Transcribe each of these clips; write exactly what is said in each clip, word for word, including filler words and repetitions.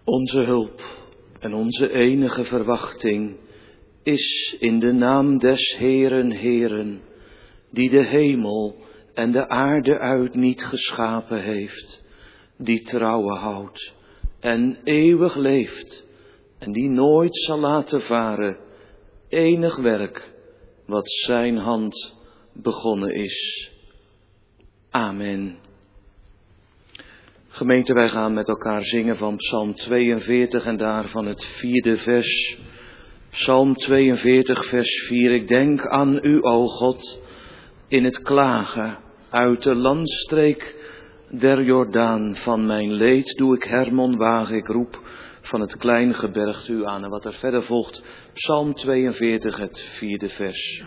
Onze hulp en onze enige verwachting is in de naam des Heeren Heeren, die de hemel en de aarde uit niet geschapen heeft, die trouwen houdt en eeuwig leeft en die nooit zal laten varen enig werk wat zijn hand begonnen is. Amen. Gemeente, wij gaan met elkaar zingen van Psalm tweeënveertig en daarvan het vierde vers. Psalm tweeënveertig, vers vier. Ik denk aan u, o God, in het klagen uit de landstreek der Jordaan. Van mijn leed doe ik Hermon waag, ik roep van het klein gebergte u aan. En wat er verder volgt, Psalm tweeënveertig, het vierde vers.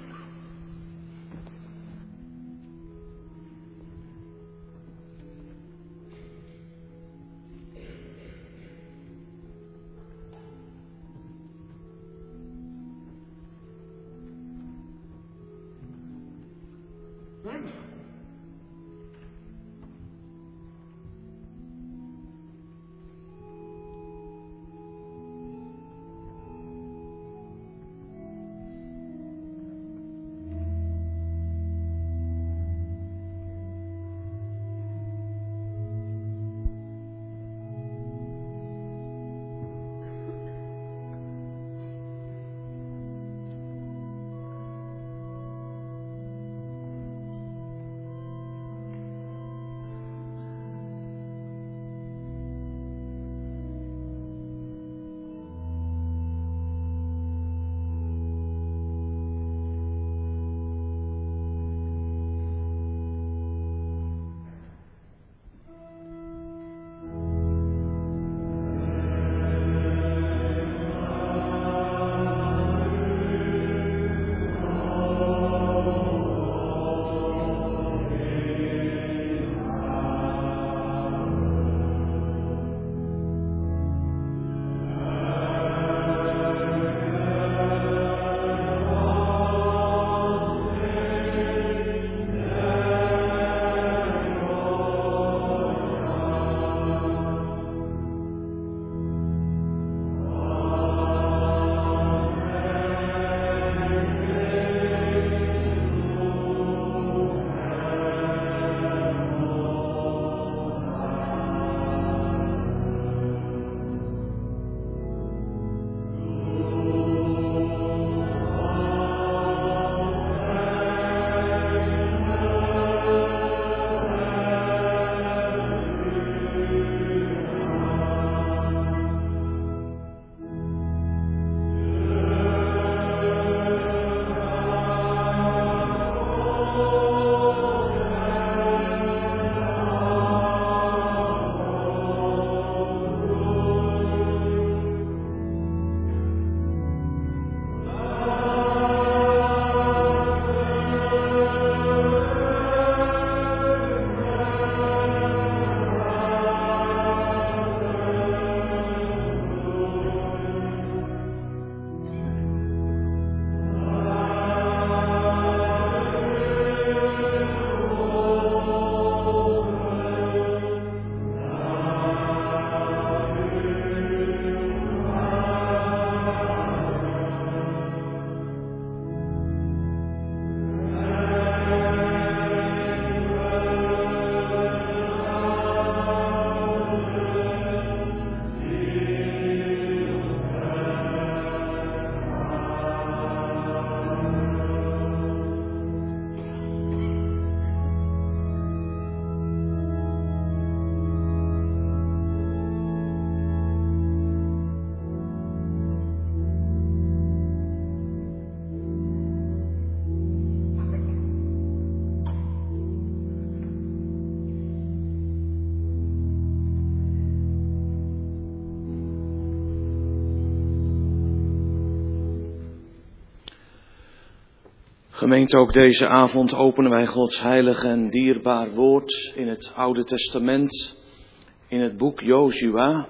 Gemeente, ook deze avond openen wij Gods heilig en dierbaar woord in het Oude Testament, in het boek Jozua,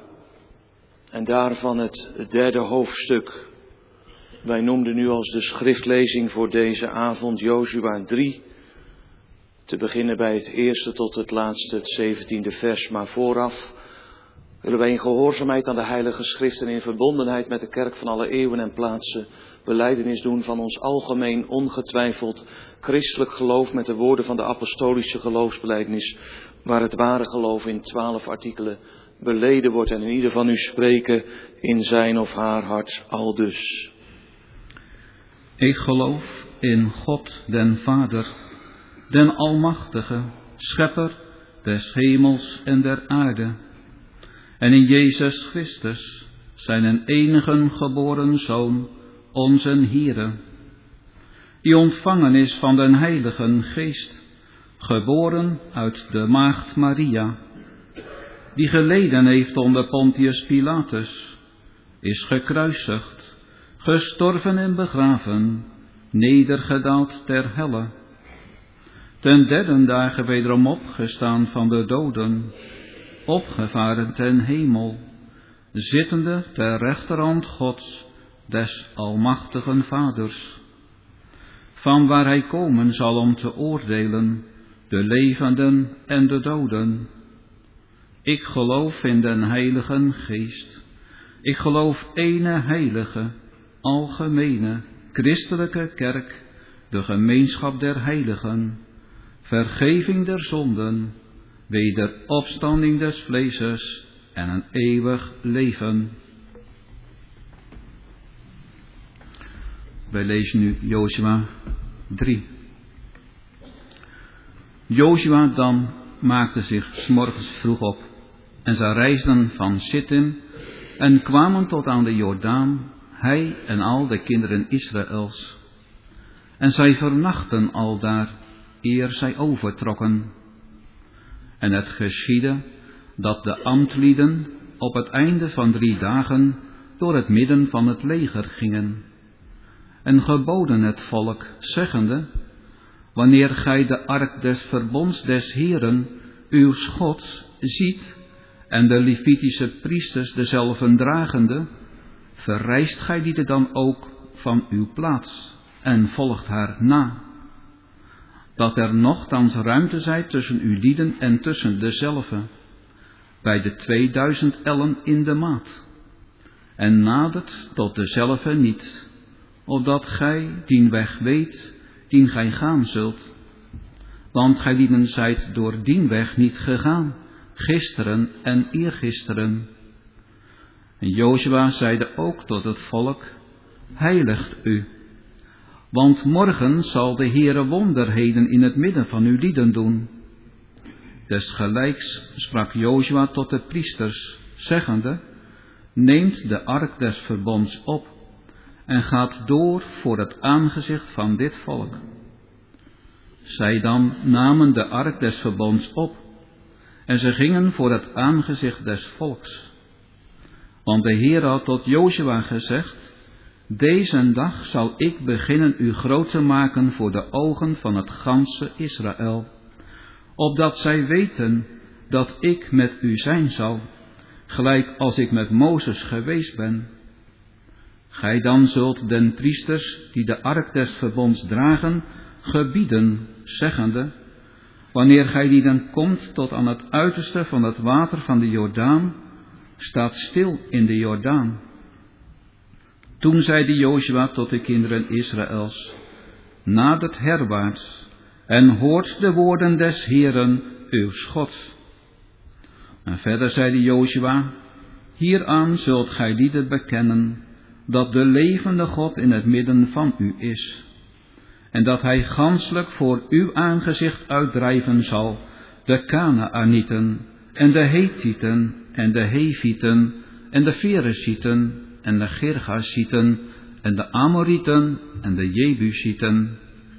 en daarvan het derde hoofdstuk. Wij noemden nu als de schriftlezing voor deze avond Jozua drie, te beginnen bij het eerste tot het laatste, het zeventiende vers, maar vooraf willen wij in gehoorzaamheid aan de Heilige Schrift en in verbondenheid met de kerk van alle eeuwen en plaatsen belijdenis doen van ons algemeen ongetwijfeld christelijk geloof met de woorden van de apostolische geloofsbelijdenis, waar het ware geloof in twaalf artikelen beleden wordt en in ieder van u spreken in zijn of haar hart aldus. Ik geloof in God den Vader, den Almachtige, Schepper des hemels en der aarde, en in Jezus Christus, zijn enige geboren Zoon, onze Heere, die ontvangen is van den Heiligen Geest, geboren uit de maagd Maria, die geleden heeft onder Pontius Pilatus, is gekruisigd, gestorven en begraven, nedergedaald ter helle, ten derde dagen wederom opgestaan van de doden, opgevaren ten hemel, zittende ter rechterhand Gods, des almachtigen Vaders, van waar hij komen zal om te oordelen, de levenden en de doden. Ik geloof in den Heiligen Geest. Ik geloof ene heilige, algemene, christelijke kerk, de gemeenschap der heiligen, vergeving der zonden, wederopstanding des vleeses en een eeuwig leven. Wij lezen nu Jozua drie. Jozua dan maakte zich 's morgens vroeg op, en zij reisden van Sittim en kwamen tot aan de Jordaan, hij en al de kinderen Israëls. En zij vernachten aldaar, eer zij overtrokken. En het geschiedde dat de ambtlieden op het einde van drie dagen door het midden van het leger gingen, en geboden het volk, zeggende: wanneer gij de ark des verbonds des Heeren, uws Gods, ziet, en de Levitische priesters dezelven dragende, verrijst gij die dan ook van uw plaats, en volgt haar na, dat er nochtans ruimte zij tussen uw lieden en tussen dezelve, bij de tweeduizend ellen in de maat, en nadert tot dezelve niet, opdat gij dien weg weet, dien gij gaan zult. Want gij lieden zijt door dien weg niet gegaan, gisteren en eergisteren. En Jozua zeide ook tot het volk: heiligt u, want morgen zal de Heere wonderheden in het midden van uw lieden doen. Desgelijks sprak Jozua tot de priesters, zeggende: neemt de ark des verbonds op, en gaat door voor het aangezicht van dit volk. Zij dan namen de ark des verbonds op, en ze gingen voor het aangezicht des volks. Want de Heer had tot Jozua gezegd: deze dag zal ik beginnen u groot te maken voor de ogen van het ganse Israël, opdat zij weten dat ik met u zijn zal, gelijk als ik met Mozes geweest ben. Gij dan zult den priesters die de ark des verbonds dragen, gebieden, zeggende: wanneer gij die dan komt tot aan het uiterste van het water van de Jordaan, staat stil in de Jordaan. Toen zeide Jozua tot de kinderen Israëls: nadert herwaarts en hoort de woorden des Heeren, uws Gods. En verder zeide Jozua: hieraan zult gij lieden bekennen, dat de levende God in het midden van u is, en dat hij ganselijk voor uw aangezicht uitdrijven zal de Kanaanieten en de Hethieten en de Hevieten en de Ferezieten en de Girgasieten en de Amorieten en de Jebusieten.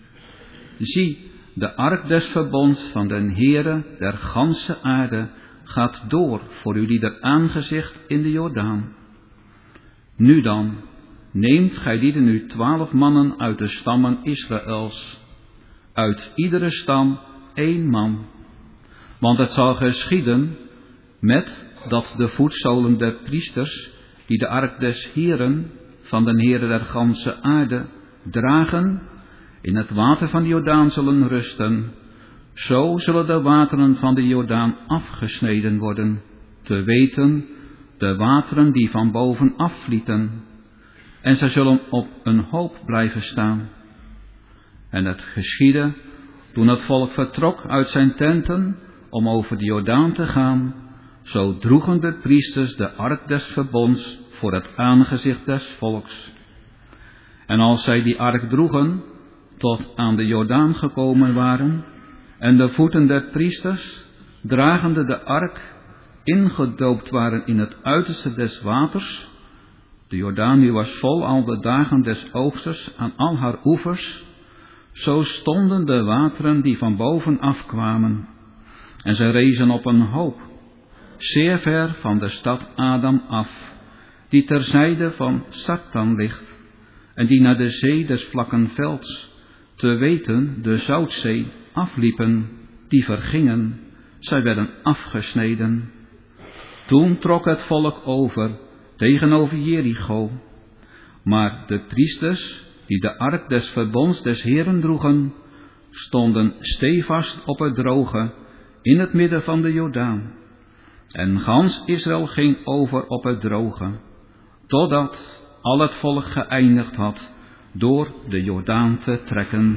Zie, de ark des verbonds van den Heere der ganse aarde gaat door voor uw lieder aangezicht in de Jordaan. Nu dan, neemt gij lieden nu twaalf mannen uit de stammen Israëls, uit iedere stam één man. Want het zal geschieden met dat de voetzolen der priesters, die de ark des Heeren, van den Heere der ganse aarde, dragen, in het water van de Jordaan zullen rusten. Zo zullen de wateren van de Jordaan afgesneden worden. te weten de wateren die van boven afvlieten, en zij zullen op een hoop blijven staan. En het geschiedde, toen het volk vertrok uit zijn tenten om over de Jordaan te gaan, zo droegen de priesters de ark des verbonds voor het aangezicht des volks. En als zij die ark droegen, tot aan de Jordaan gekomen waren, en de voeten der priesters, dragende de ark, ingedoopt waren in het uiterste des waters, de Jordaan nu was vol al de dagen des oogsters aan al haar oevers, zo stonden de wateren die van boven afkwamen, en zij rezen op een hoop, zeer ver van de stad Adam af, die ter zijde van Sartan ligt, en die naar de zee des vlakken velds, te weten de Zoutzee, afliepen, die vergingen, zij werden afgesneden. Toen trok het volk over, tegenover Jericho, maar de priesters, die de ark des verbonds des Heeren droegen, stonden stevast op het droge, in het midden van de Jordaan. En gans Israël ging over op het droge, totdat al het volk geëindigd had door de Jordaan te trekken.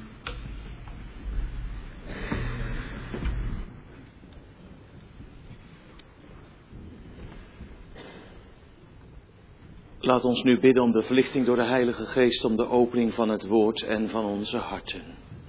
Laat ons nu bidden om de verlichting door de Heilige Geest, om de opening van het woord en van onze harten.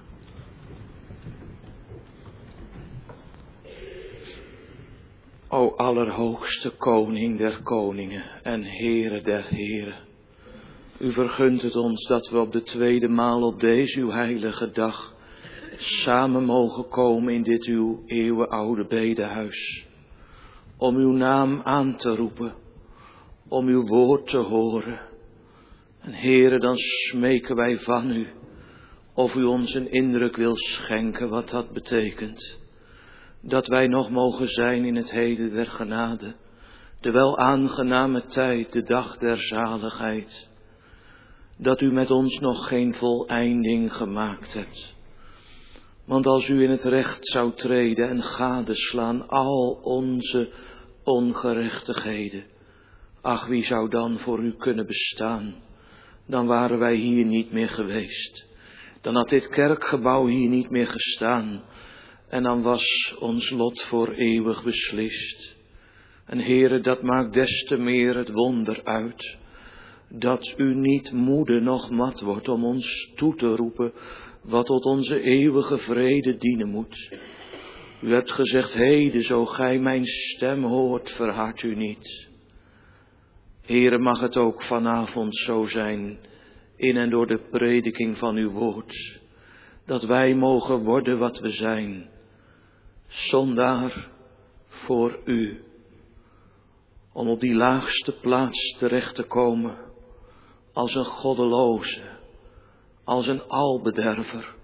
O allerhoogste Koning der koningen en Heere der heren, u vergunt het ons dat we op de tweede maal op deze uw heilige dag samen mogen komen in dit uw eeuwenoude bedehuis, om uw naam aan te roepen, om uw woord te horen. En Heere, dan smeken wij van u, of u ons een indruk wil schenken wat dat betekent. Dat wij nog mogen zijn in het heden der genade, de wel aangename tijd, de dag der zaligheid. Dat u met ons nog geen voleinding gemaakt hebt. Want als u in het recht zou treden en gadeslaan al onze ongerechtigheden, ach, wie zou dan voor u kunnen bestaan? Dan waren wij hier niet meer geweest. Dan had dit kerkgebouw hier niet meer gestaan. En dan was ons lot voor eeuwig beslist. En Heere, dat maakt des te meer het wonder uit, dat u niet moede noch mat wordt om ons toe te roepen, wat tot onze eeuwige vrede dienen moet. U hebt gezegd, heden, zo gij mijn stem hoort, verhard u niet. Heere, mag het ook vanavond zo zijn, in en door de prediking van uw woord, dat wij mogen worden wat we zijn, zondaar voor u, om op die laagste plaats terecht te komen, als een goddeloze, als een albederver,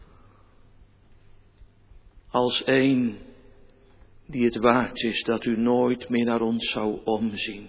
als een die het waard is dat u nooit meer naar ons zou omzien.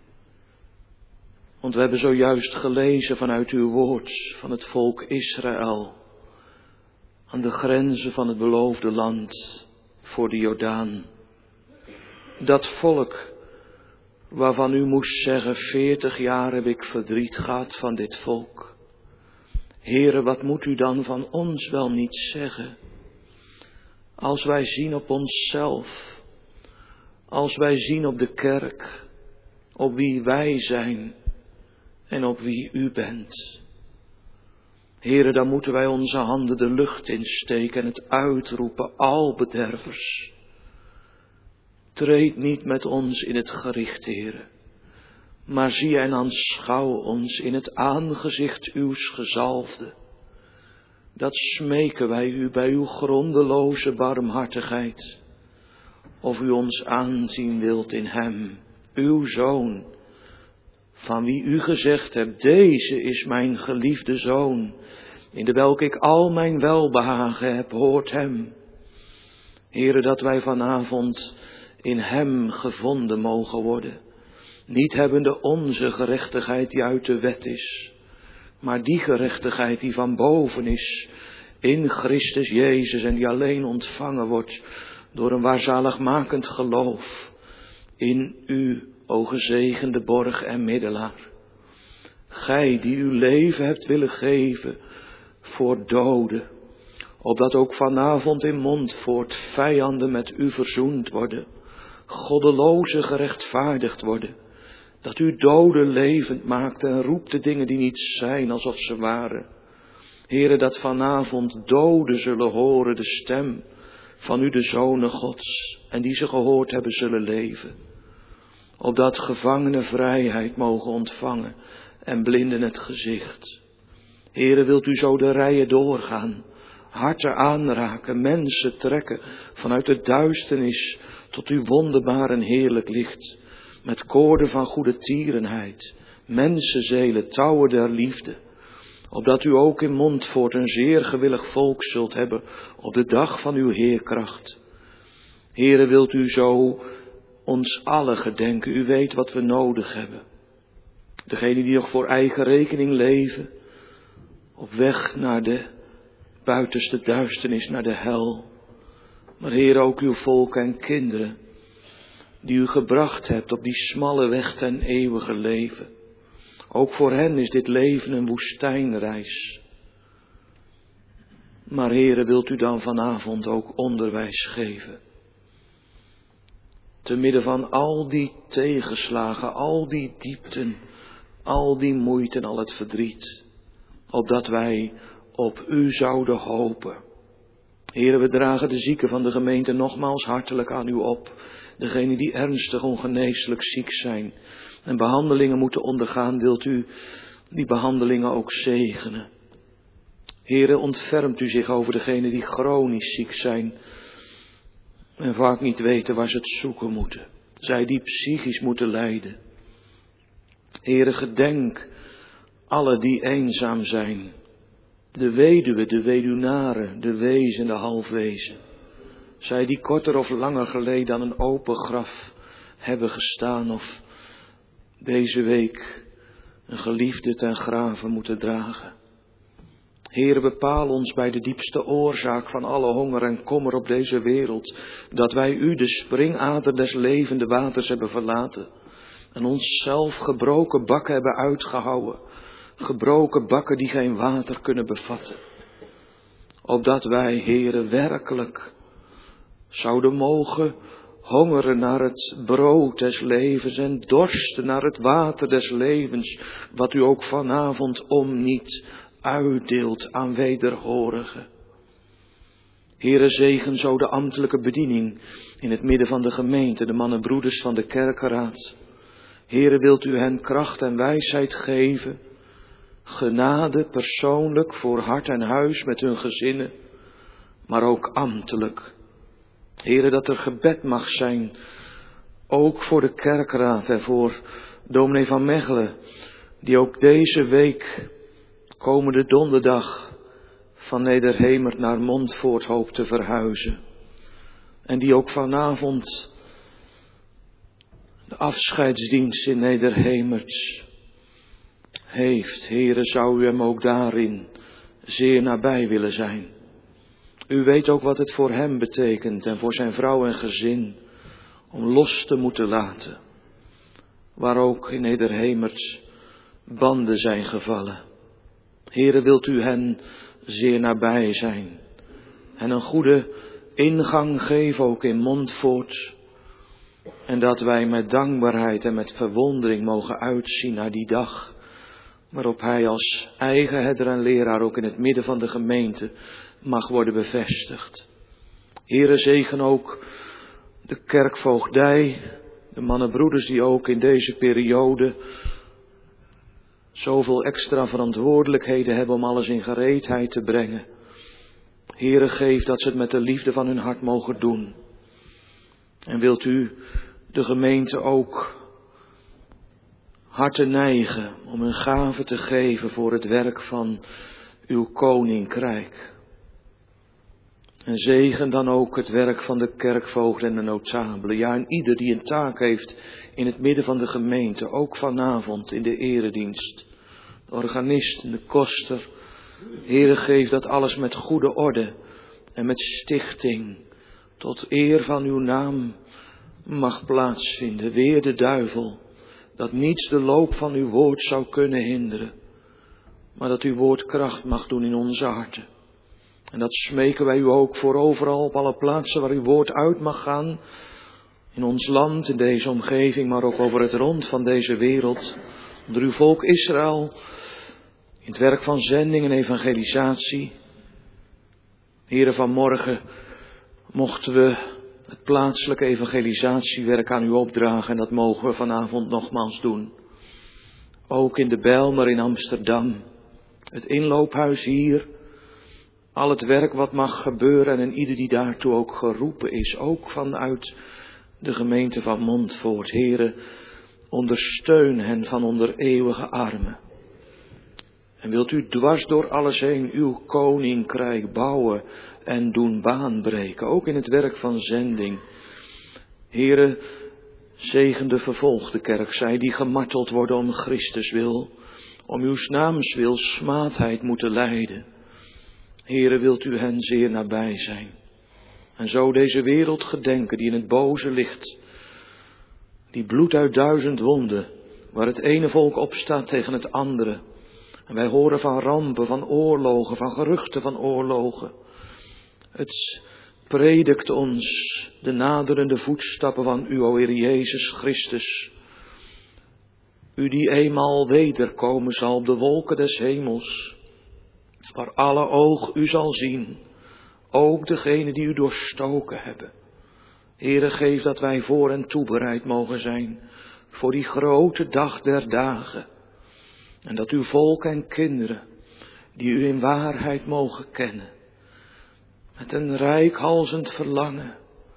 Want we hebben zojuist gelezen vanuit uw woord van het volk Israël, aan de grenzen van het beloofde land voor de Jordaan. Dat volk waarvan u moest zeggen, veertig jaar heb ik verdriet gehad van dit volk. Heere, wat moet u dan van ons wel niet zeggen? Als wij zien op onszelf, als wij zien op de kerk, op wie wij zijn en op wie u bent. Heere, dan moeten wij onze handen de lucht insteken en het uitroepen, al bedervers. Treed niet met ons in het gericht, Heere, maar zie en aanschouw ons in het aangezicht uws gezalfde. Dat smeken wij u bij uw grondeloze barmhartigheid, of u ons aanzien wilt in hem, uw Zoon, van wie u gezegd hebt, deze is mijn geliefde Zoon, in de welke ik al mijn welbehagen heb, hoort hem. Heere, dat wij vanavond in hem gevonden mogen worden, niet hebbende onze gerechtigheid die uit de wet is, maar die gerechtigheid die van boven is, in Christus Jezus en die alleen ontvangen wordt door een waarzaligmakend geloof. In u, o gezegende borg en middelaar. Gij die uw leven hebt willen geven voor doden, opdat ook vanavond in Montfoort vijanden met u verzoend worden, goddelozen gerechtvaardigd worden, dat u doden levend maakt en roept de dingen die niet zijn alsof ze waren. Heere, dat vanavond doden zullen horen de stem van u de Zonen Gods, en die ze gehoord hebben zullen leven. Opdat gevangenen vrijheid mogen ontvangen en blinden het gezicht. Heere, wilt u zo de rijen doorgaan, harten aanraken, mensen trekken vanuit de duisternis tot uw wonderbaar en heerlijk licht, met koorden van goede tierenheid, mensenzelen, touwen der liefde, opdat u ook in Montfoort een zeer gewillig volk zult hebben op de dag van uw heerkracht. Heere, wilt u zo ons allen gedenken, u weet wat we nodig hebben. Degenen die nog voor eigen rekening leven, op weg naar de buitenste duisternis, naar de hel. Maar Heer, ook uw volk en kinderen, die u gebracht hebt op die smalle weg ten eeuwige leven. Ook voor hen is dit leven een woestijnreis. Maar Heere, wilt u dan vanavond ook onderwijs geven? Te midden van al die tegenslagen, al die diepten, al die moeite en al het verdriet, opdat wij op u zouden hopen. Heere, we dragen de zieken van de gemeente nogmaals hartelijk aan u op. Degenen die ernstig ongeneeslijk ziek zijn en behandelingen moeten ondergaan, wilt u die behandelingen ook zegenen. Heere, ontfermt u zich over degenen die chronisch ziek zijn en vaak niet weten waar ze het zoeken moeten. Zij die psychisch moeten lijden. Heere, gedenk alle die eenzaam zijn. De weduwe, de weduwnaren, de wezen, de halfwezen. Zij die korter of langer geleden aan een open graf hebben gestaan of deze week een geliefde ten grave moeten dragen. Heere, bepaal ons bij de diepste oorzaak van alle honger en kommer op deze wereld, dat wij u, de springader des levende waters, hebben verlaten en onszelf gebroken bakken hebben uitgehouwen, gebroken bakken die geen water kunnen bevatten. Opdat wij, Heere, werkelijk zouden mogen hongeren naar het brood des levens en dorsten naar het water des levens, wat u ook vanavond om niet uitdeelt aan wederhorigen. Heere, zegen zo de ambtelijke bediening in het midden van de gemeente, de mannenbroeders van de kerkenraad. Heere, wilt u hen kracht en wijsheid geven, genade persoonlijk voor hart en huis met hun gezinnen, maar ook ambtelijk. Heere, dat er gebed mag zijn, ook voor de kerkraad en voor dominee van Mechelen, die ook deze week, komende donderdag, van Nederhemert naar Montfoort hoopt te verhuizen. En die ook vanavond de afscheidsdienst in Nederhemert heeft. Heere, zou u hem ook daarin zeer nabij willen zijn. U weet ook wat het voor hem betekent en voor zijn vrouw en gezin om los te moeten laten, waar ook in Nederhemert banden zijn gevallen. Heere, wilt u hen zeer nabij zijn en een goede ingang geven ook in Montfoort, en dat wij met dankbaarheid en met verwondering mogen uitzien naar die dag waarop hij als eigen herder en leraar ook in het midden van de gemeente mag worden bevestigd. Heere, zegen ook de kerkvoogdij, de mannenbroeders die ook in deze periode zoveel extra verantwoordelijkheden hebben om alles in gereedheid te brengen. Heere, geef dat ze het met de liefde van hun hart mogen doen. En wilt u de gemeente ook harten neigen om een gave te geven voor het werk van uw koninkrijk. En zegen dan ook het werk van de kerkvoogden en de notabelen. Ja, en ieder die een taak heeft in het midden van de gemeente, ook vanavond in de eredienst. De organist en de koster. Heere, geef dat alles met goede orde en met stichting tot eer van uw naam mag plaatsvinden. Weer de duivel, dat niets de loop van uw woord zou kunnen hinderen. Maar dat uw woord kracht mag doen in onze harten. En dat smeken wij u ook voor overal op alle plaatsen waar uw woord uit mag gaan. In ons land, in deze omgeving, maar ook over het rond van deze wereld. Onder uw volk Israël. In het werk van zending en evangelisatie. Heren, vanmorgen mochten we het plaatselijke evangelisatiewerk aan u opdragen. En dat mogen we vanavond nogmaals doen. Ook in de Bijlmer in Amsterdam. Het inloophuis hier. Al het werk wat mag gebeuren en ieder die daartoe ook geroepen is. Ook vanuit de gemeente van Montfoort. Heren, ondersteun hen van onder eeuwige armen. En wilt u dwars door alles heen uw koninkrijk bouwen en doen baanbreken. Ook in het werk van zending. Heren, zegen de vervolgde kerk. Zij die gemarteld worden om Christus wil. Om uw naams wil smaadheid moeten lijden. Heren, wilt u hen zeer nabij zijn. En zo deze wereld gedenken die in het boze ligt. Die bloed uit duizend wonden. Waar het ene volk opstaat tegen het andere. En wij horen van rampen, van oorlogen, van geruchten van oorlogen. Het predikt ons de naderende voetstappen van u, o Heer Jezus Christus. U die eenmaal wederkomen zal op de wolken des hemels. Waar alle oog u zal zien. Ook degenen die u doorstoken hebben. Heere, geef dat wij voor en toebereid mogen zijn. Voor die grote dag der dagen. En dat uw volk en kinderen, die u in waarheid mogen kennen, met een reikhalzend verlangen,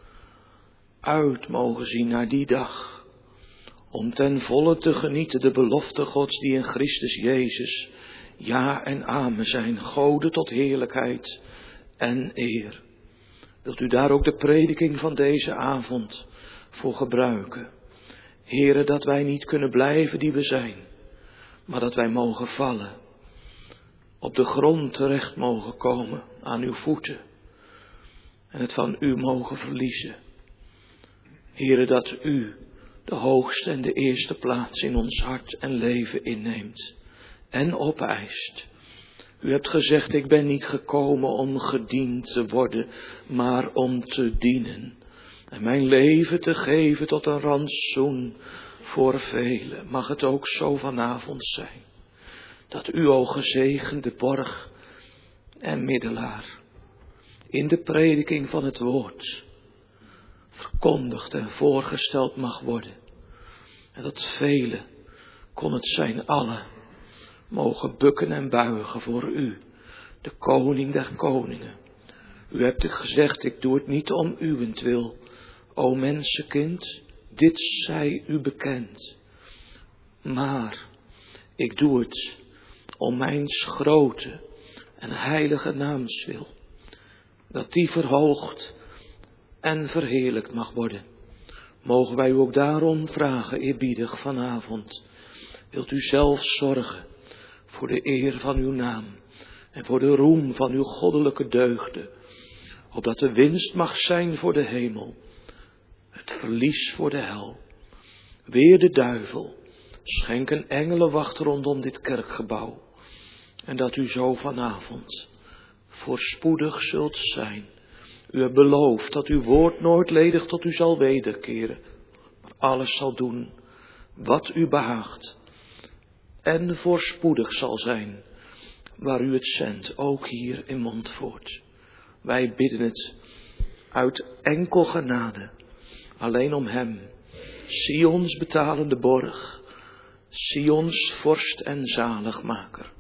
uit mogen zien naar die dag. Om ten volle te genieten de belofte Gods die in Christus Jezus, ja en amen zijn, Gode tot heerlijkheid en eer. Wilt u daar ook de prediking van deze avond voor gebruiken? Heere, dat wij niet kunnen blijven die we zijn, maar dat wij mogen vallen, op de grond terecht mogen komen aan uw voeten en het van u mogen verliezen. Heere, dat u de hoogste en de eerste plaats in ons hart en leven inneemt en opeist. U hebt gezegd, ik ben niet gekomen om gediend te worden, maar om te dienen. En mijn leven te geven tot een rantsoen voor velen. Mag het ook zo vanavond zijn. Dat u, o gezegende borg en middelaar, in de prediking van het woord verkondigd en voorgesteld mag worden. En dat velen, kon het zijn allen, mogen bukken en buigen voor u, de koning der koningen. U hebt het gezegd, ik doe het niet om uwentwil, o mensenkind, dit zij u bekend. Maar ik doe het om mijns grote en heilige naams wil, dat die verhoogd en verheerlijkt mag worden. Mogen wij u ook daarom vragen, eerbiedig vanavond. Wilt u zelf zorgen voor de eer van uw naam en voor de roem van uw goddelijke deugden, opdat de winst mag zijn voor de hemel, het verlies voor de hel. Weer de duivel, schenk een engelenwacht rondom dit kerkgebouw, en dat u zo vanavond voorspoedig zult zijn. U hebt beloofd dat uw woord nooit ledig tot u zal wederkeren, maar alles zal doen wat u behaagt en voorspoedig zal zijn waar u het zendt, ook hier in Montfoort. Wij bidden het uit enkel genade, alleen om hem, Sions betalende borg, Sions vorst en zaligmaker.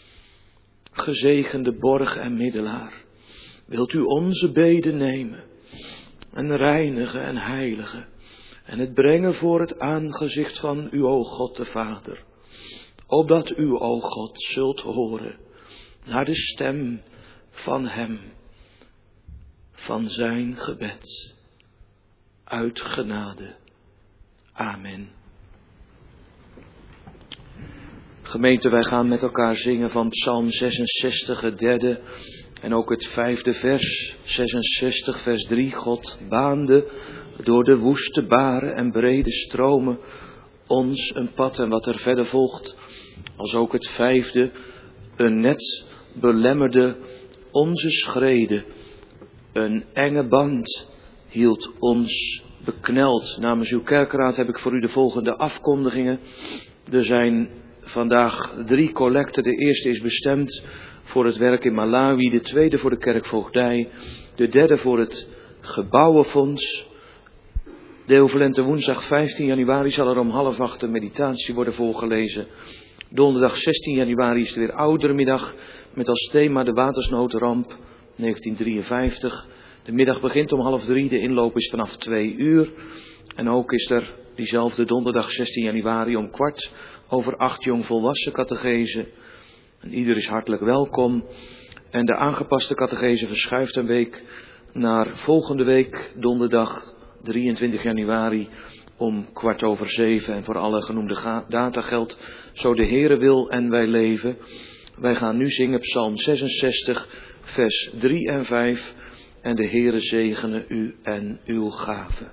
Gezegende borg en middelaar, wilt u onze beden nemen en reinigen en heiligen en het brengen voor het aangezicht van uw, o God de Vader, opdat u, o God, zult horen naar de stem van hem, van zijn gebed, uit genade. Amen. Gemeente, wij gaan met elkaar zingen van Psalm zesenzestig, het derde en ook het vijfde vers, zesenzestig vers drie. God baande door de woeste baren en brede stromen ons een pad en wat er verder volgt, als ook het vijfde, een net belemmerde onze schreden. Een enge band hield ons bekneld. Namens uw kerkraad heb ik voor u de volgende afkondigingen. Er zijn vandaag drie collecten. De eerste is bestemd voor het werk in Malawi, de tweede voor de kerkvoogdij, de derde voor het gebouwenfonds. Deovalente woensdag vijftien januari zal er om half acht een meditatie worden voorgelezen. Donderdag zestien januari is er weer ouderenmiddag met als thema de watersnoodramp negentien drieënvijftig. De middag begint om half drie, de inloop is vanaf twee uur. En ook is er diezelfde donderdag zestien januari om kwart over acht jongvolwassen catechese. En ieder is hartelijk welkom. En de aangepaste catechese verschuift een week naar volgende week donderdag drieëntwintig januari om kwart over zeven. En voor alle genoemde ga- data geldt, zo de Heere wil en wij leven. Wij gaan nu zingen Psalm zesenzestig, vers drie en vijf. En de Heere zegene u en uw gave.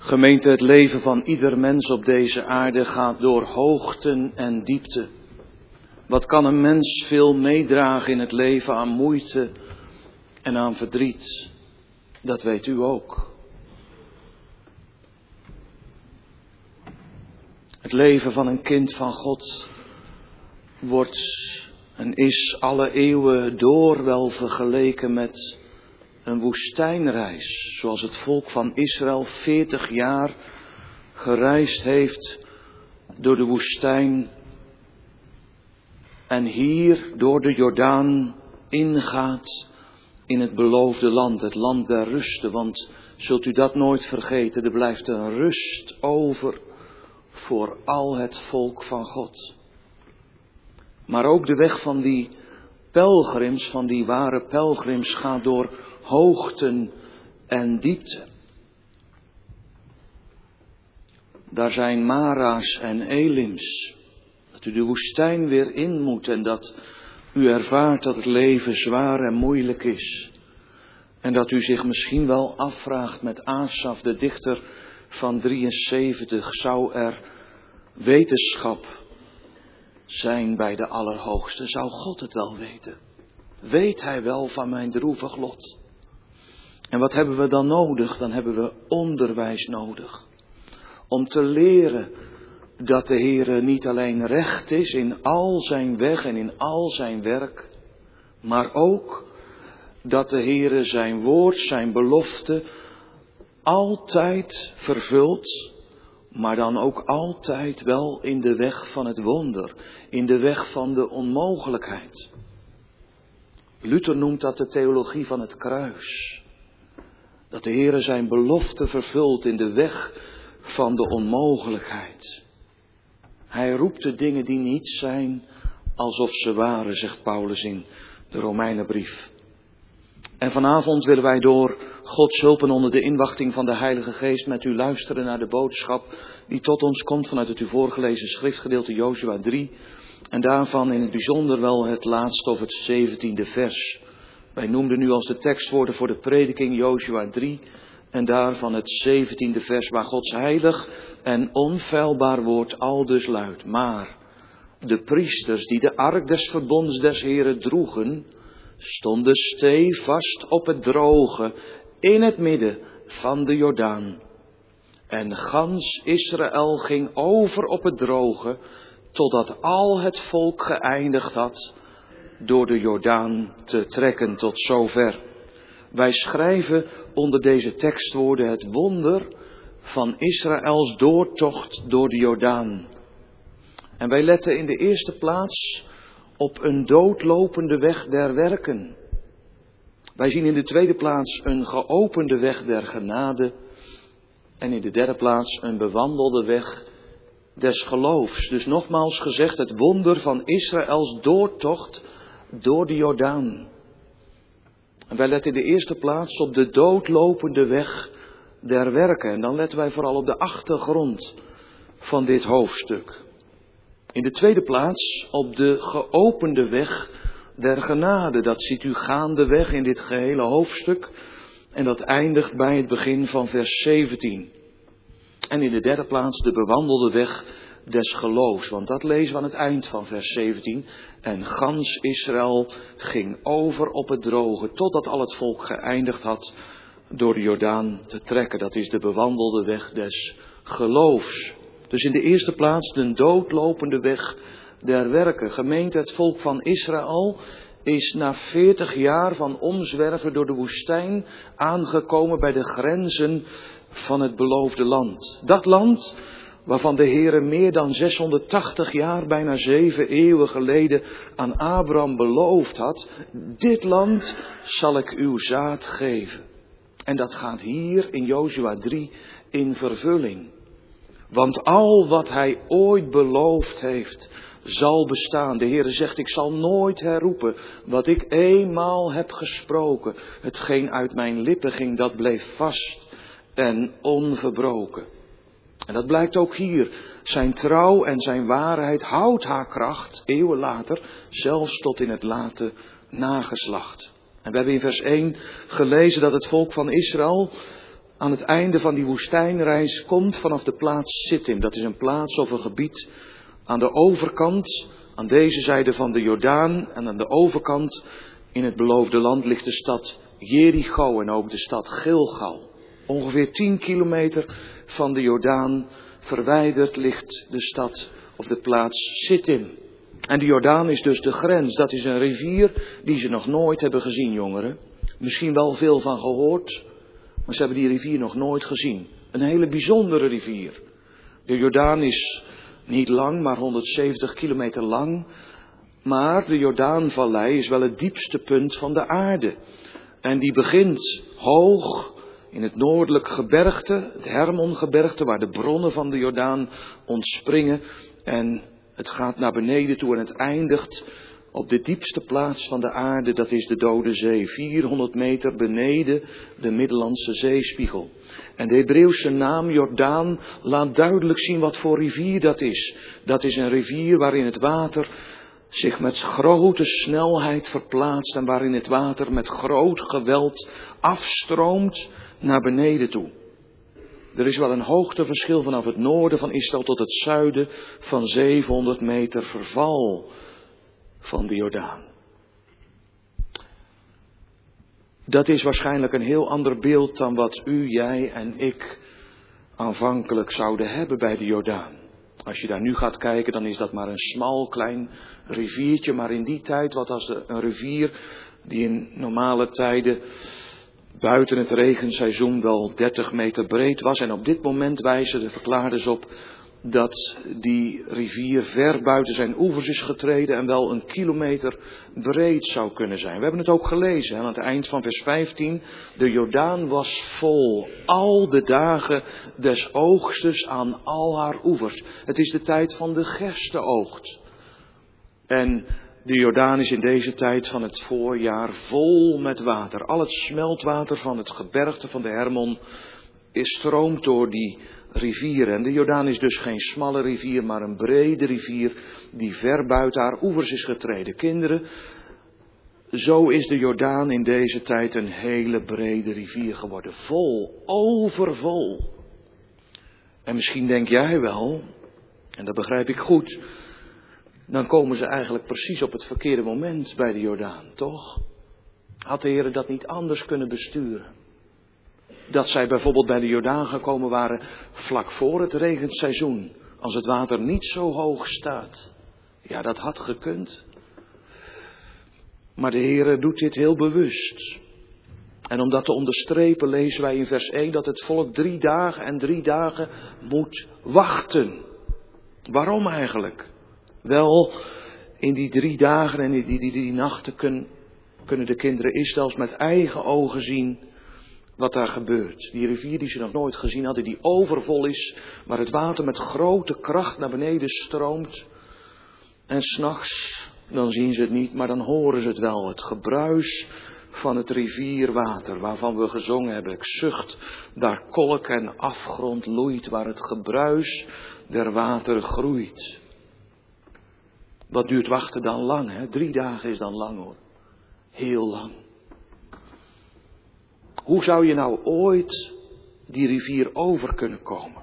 Gemeente, het leven van ieder mens op deze aarde gaat door hoogten en diepte. Wat kan een mens veel meedragen in het leven aan moeite en aan verdriet? Dat weet u ook. Het leven van een kind van God wordt en is alle eeuwen door wel vergeleken met een woestijnreis. Zoals het volk van Israël veertig jaar gereisd heeft door de woestijn. En hier door de Jordaan ingaat in het beloofde land, het land der rusten. Want zult u dat nooit vergeten, er blijft een rust over voor al het volk van God. Maar ook de weg van die pelgrims, van die ware pelgrims, gaat door hoogten en diepte. Daar zijn Mara's en Elims. Dat u de woestijn weer in moet en dat u ervaart dat het leven zwaar en moeilijk is. En dat u zich misschien wel afvraagt met Asaf, de dichter van drieënzeventig, zou er wetenschap zijn bij de Allerhoogste? Zou God het wel weten? Weet Hij wel van mijn droevig lot? En wat hebben we dan nodig? Dan hebben we onderwijs nodig. Om te leren dat de Heere niet alleen recht is in al zijn weg en in al zijn werk, maar ook dat de Heere zijn woord, zijn belofte altijd vervult, maar dan ook altijd wel in de weg van het wonder, in de weg van de onmogelijkheid. Luther noemt dat de theologie van het kruis. Dat de Heere zijn belofte vervult in de weg van de onmogelijkheid. Hij roept de dingen die niet zijn alsof ze waren, zegt Paulus in de Romeinenbrief. En vanavond willen wij door Gods hulp en onder de inwachting van de Heilige Geest met u luisteren naar de boodschap die tot ons komt vanuit het u voorgelezen schriftgedeelte Jozua drie. En daarvan in het bijzonder wel het laatste of het zeventiende vers. Wij noemden nu als de tekstwoorden voor de prediking Jozua drie en daarvan het zeventiende vers waar Gods heilig en onfeilbaar woord aldus luidt. Maar de priesters die de ark des verbonds des Heren droegen, stonden stevast op het droge in het midden van de Jordaan. En gans Israël ging over op het droge, totdat al het volk geëindigd had door de Jordaan te trekken tot zover. Wij schrijven onder deze tekstwoorden het wonder van Israëls doortocht door de Jordaan. En wij letten in de eerste plaats op een doodlopende weg der werken. Wij zien in de tweede plaats een geopende weg der genade. En in de derde plaats een bewandelde weg des geloofs. Dus nogmaals gezegd, het wonder van Israëls doortocht door de Jordaan. En wij letten in de eerste plaats op de doodlopende weg der werken. En dan letten wij vooral op de achtergrond van dit hoofdstuk. In de tweede plaats op de geopende weg der genade. Dat ziet u gaandeweg in dit gehele hoofdstuk. En dat eindigt bij het begin van vers zeventien. En in de derde plaats de bewandelde weg des geloofs. Want dat lezen we aan het eind van vers zeventien. En gans Israël ging over op het droge, totdat al het volk geëindigd had door de Jordaan te trekken. Dat is de bewandelde weg des geloofs. Dus in de eerste plaats de doodlopende weg der werken. Gemeente, het volk van Israël is na veertig jaar van omzwerven door de woestijn aangekomen bij de grenzen van het beloofde land. Dat land waarvan de Heere meer dan zeshonderdtachtig jaar, bijna zeven eeuwen geleden aan Abraham beloofd had. Dit land zal ik uw zaad geven. En dat gaat hier in Jozua drie in vervulling. Want al wat hij ooit beloofd heeft, zal bestaan. De Heere zegt, ik zal nooit herroepen wat ik eenmaal heb gesproken. Hetgeen uit mijn lippen ging, dat bleef vast en onverbroken. En dat blijkt ook hier. Zijn trouw en zijn waarheid houdt haar kracht, eeuwen later, zelfs tot in het late nageslacht. En we hebben in vers één gelezen dat het volk van Israël aan het einde van die woestijnreis komt vanaf de plaats Sittim. Dat is een plaats of een gebied aan de overkant, aan deze zijde van de Jordaan. En aan de overkant in het beloofde land ligt de stad Jericho en ook de stad Gilgal. Ongeveer tien kilometer van de Jordaan verwijderd ligt de stad of de plaats Sittim. En de Jordaan is dus de grens. Dat is een rivier die ze nog nooit hebben gezien, jongeren. Misschien wel veel van gehoord, maar ze hebben die rivier nog nooit gezien. Een hele bijzondere rivier. De Jordaan is niet lang, maar honderdzeventig kilometer lang. Maar de Jordaanvallei is wel het diepste punt van de aarde. En die begint hoog in het noordelijk gebergte, het Hermongebergte, waar de bronnen van de Jordaan ontspringen. En het gaat naar beneden toe en het eindigt op de diepste plaats van de aarde, dat is de Dode Zee. vierhonderd meter beneden de Middellandse Zeespiegel. En de Hebreeuwse naam Jordaan laat duidelijk zien wat voor rivier dat is. Dat is een rivier waarin het water zich met grote snelheid verplaatst en waarin het water met groot geweld afstroomt naar beneden toe. Er is wel een hoogteverschil vanaf het noorden van Israël tot het zuiden van zevenhonderd meter verval van de Jordaan. Dat is waarschijnlijk een heel ander beeld dan wat u, jij en ik aanvankelijk zouden hebben bij de Jordaan. Als je daar nu gaat kijken, dan is dat maar een smal klein riviertje. Maar in die tijd, wat als een rivier die in normale tijden buiten het regenseizoen wel dertig meter breed was. En op dit moment wijzen de verklaarders op dat die rivier ver buiten zijn oevers is getreden en wel een kilometer breed zou kunnen zijn. We hebben het ook gelezen aan het eind van vers vijftien. De Jordaan was vol al de dagen des oogstes aan al haar oevers. Het is de tijd van de gerstenoogst. En de Jordaan is in deze tijd van het voorjaar vol met water. Al het smeltwater van het gebergte van de Hermon is stroomt door die rivier. En de Jordaan is dus geen smalle rivier, maar een brede rivier die ver buiten haar oevers is getreden. Kinderen, zo is de Jordaan in deze tijd een hele brede rivier geworden. Vol, overvol. En misschien denk jij wel, en dat begrijp ik goed, dan komen ze eigenlijk precies op het verkeerde moment bij de Jordaan, toch? Had de Heer dat niet anders kunnen besturen? Dat zij bijvoorbeeld bij de Jordaan gekomen waren vlak voor het regenseizoen, als het water niet zo hoog staat. Ja, dat had gekund. Maar de Heer doet dit heel bewust. En om dat te onderstrepen lezen wij in vers één dat het volk drie dagen en drie dagen moet wachten. Waarom eigenlijk? Wel, in die drie dagen en in die, die, die nachten kun, kunnen de kinderen Israëls met eigen ogen zien wat daar gebeurt. Die rivier die ze nog nooit gezien hadden, die overvol is, waar het water met grote kracht naar beneden stroomt. En 's nachts, dan zien ze het niet, maar dan horen ze het wel. Het gebruis van het rivierwater, waarvan we gezongen hebben. Ik zucht, daar kolk en afgrond loeit, waar het gebruis der wateren groeit. Wat duurt wachten dan lang, hè? Drie dagen is dan lang, hoor. Heel lang. Hoe zou je nou ooit die rivier over kunnen komen?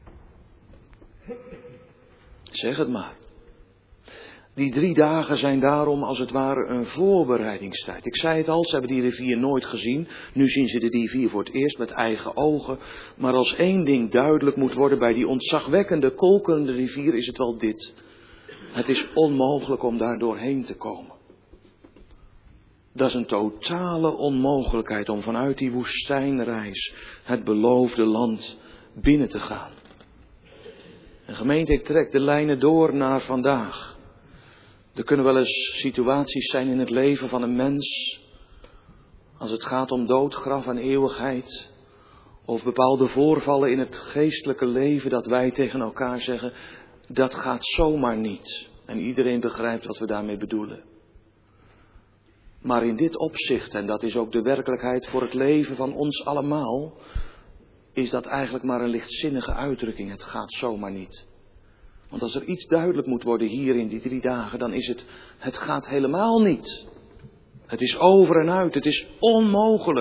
Zeg het maar. Die drie dagen zijn daarom als het ware een voorbereidingstijd. Ik zei het al, ze hebben die rivier nooit gezien. Nu zien ze de rivier voor het eerst met eigen ogen. Maar als één ding duidelijk moet worden bij die ontzagwekkende, kolkende rivier, is het wel dit. Het is onmogelijk om daar doorheen te komen. Dat is een totale onmogelijkheid om vanuit die woestijnreis het beloofde land binnen te gaan. En gemeente, ik trek de lijnen door naar vandaag. Er kunnen wel eens situaties zijn in het leven van een mens, als het gaat om dood, graf en eeuwigheid, of bepaalde voorvallen in het geestelijke leven, dat wij tegen elkaar zeggen, dat gaat zomaar niet. En iedereen begrijpt wat we daarmee bedoelen. Maar in dit opzicht, en dat is ook de werkelijkheid voor het leven van ons allemaal, is dat eigenlijk maar een lichtzinnige uitdrukking. Het gaat zomaar niet. Want als er iets duidelijk moet worden hier in die drie dagen, dan is het, het gaat helemaal niet. Het is over en uit, het is onmogelijk.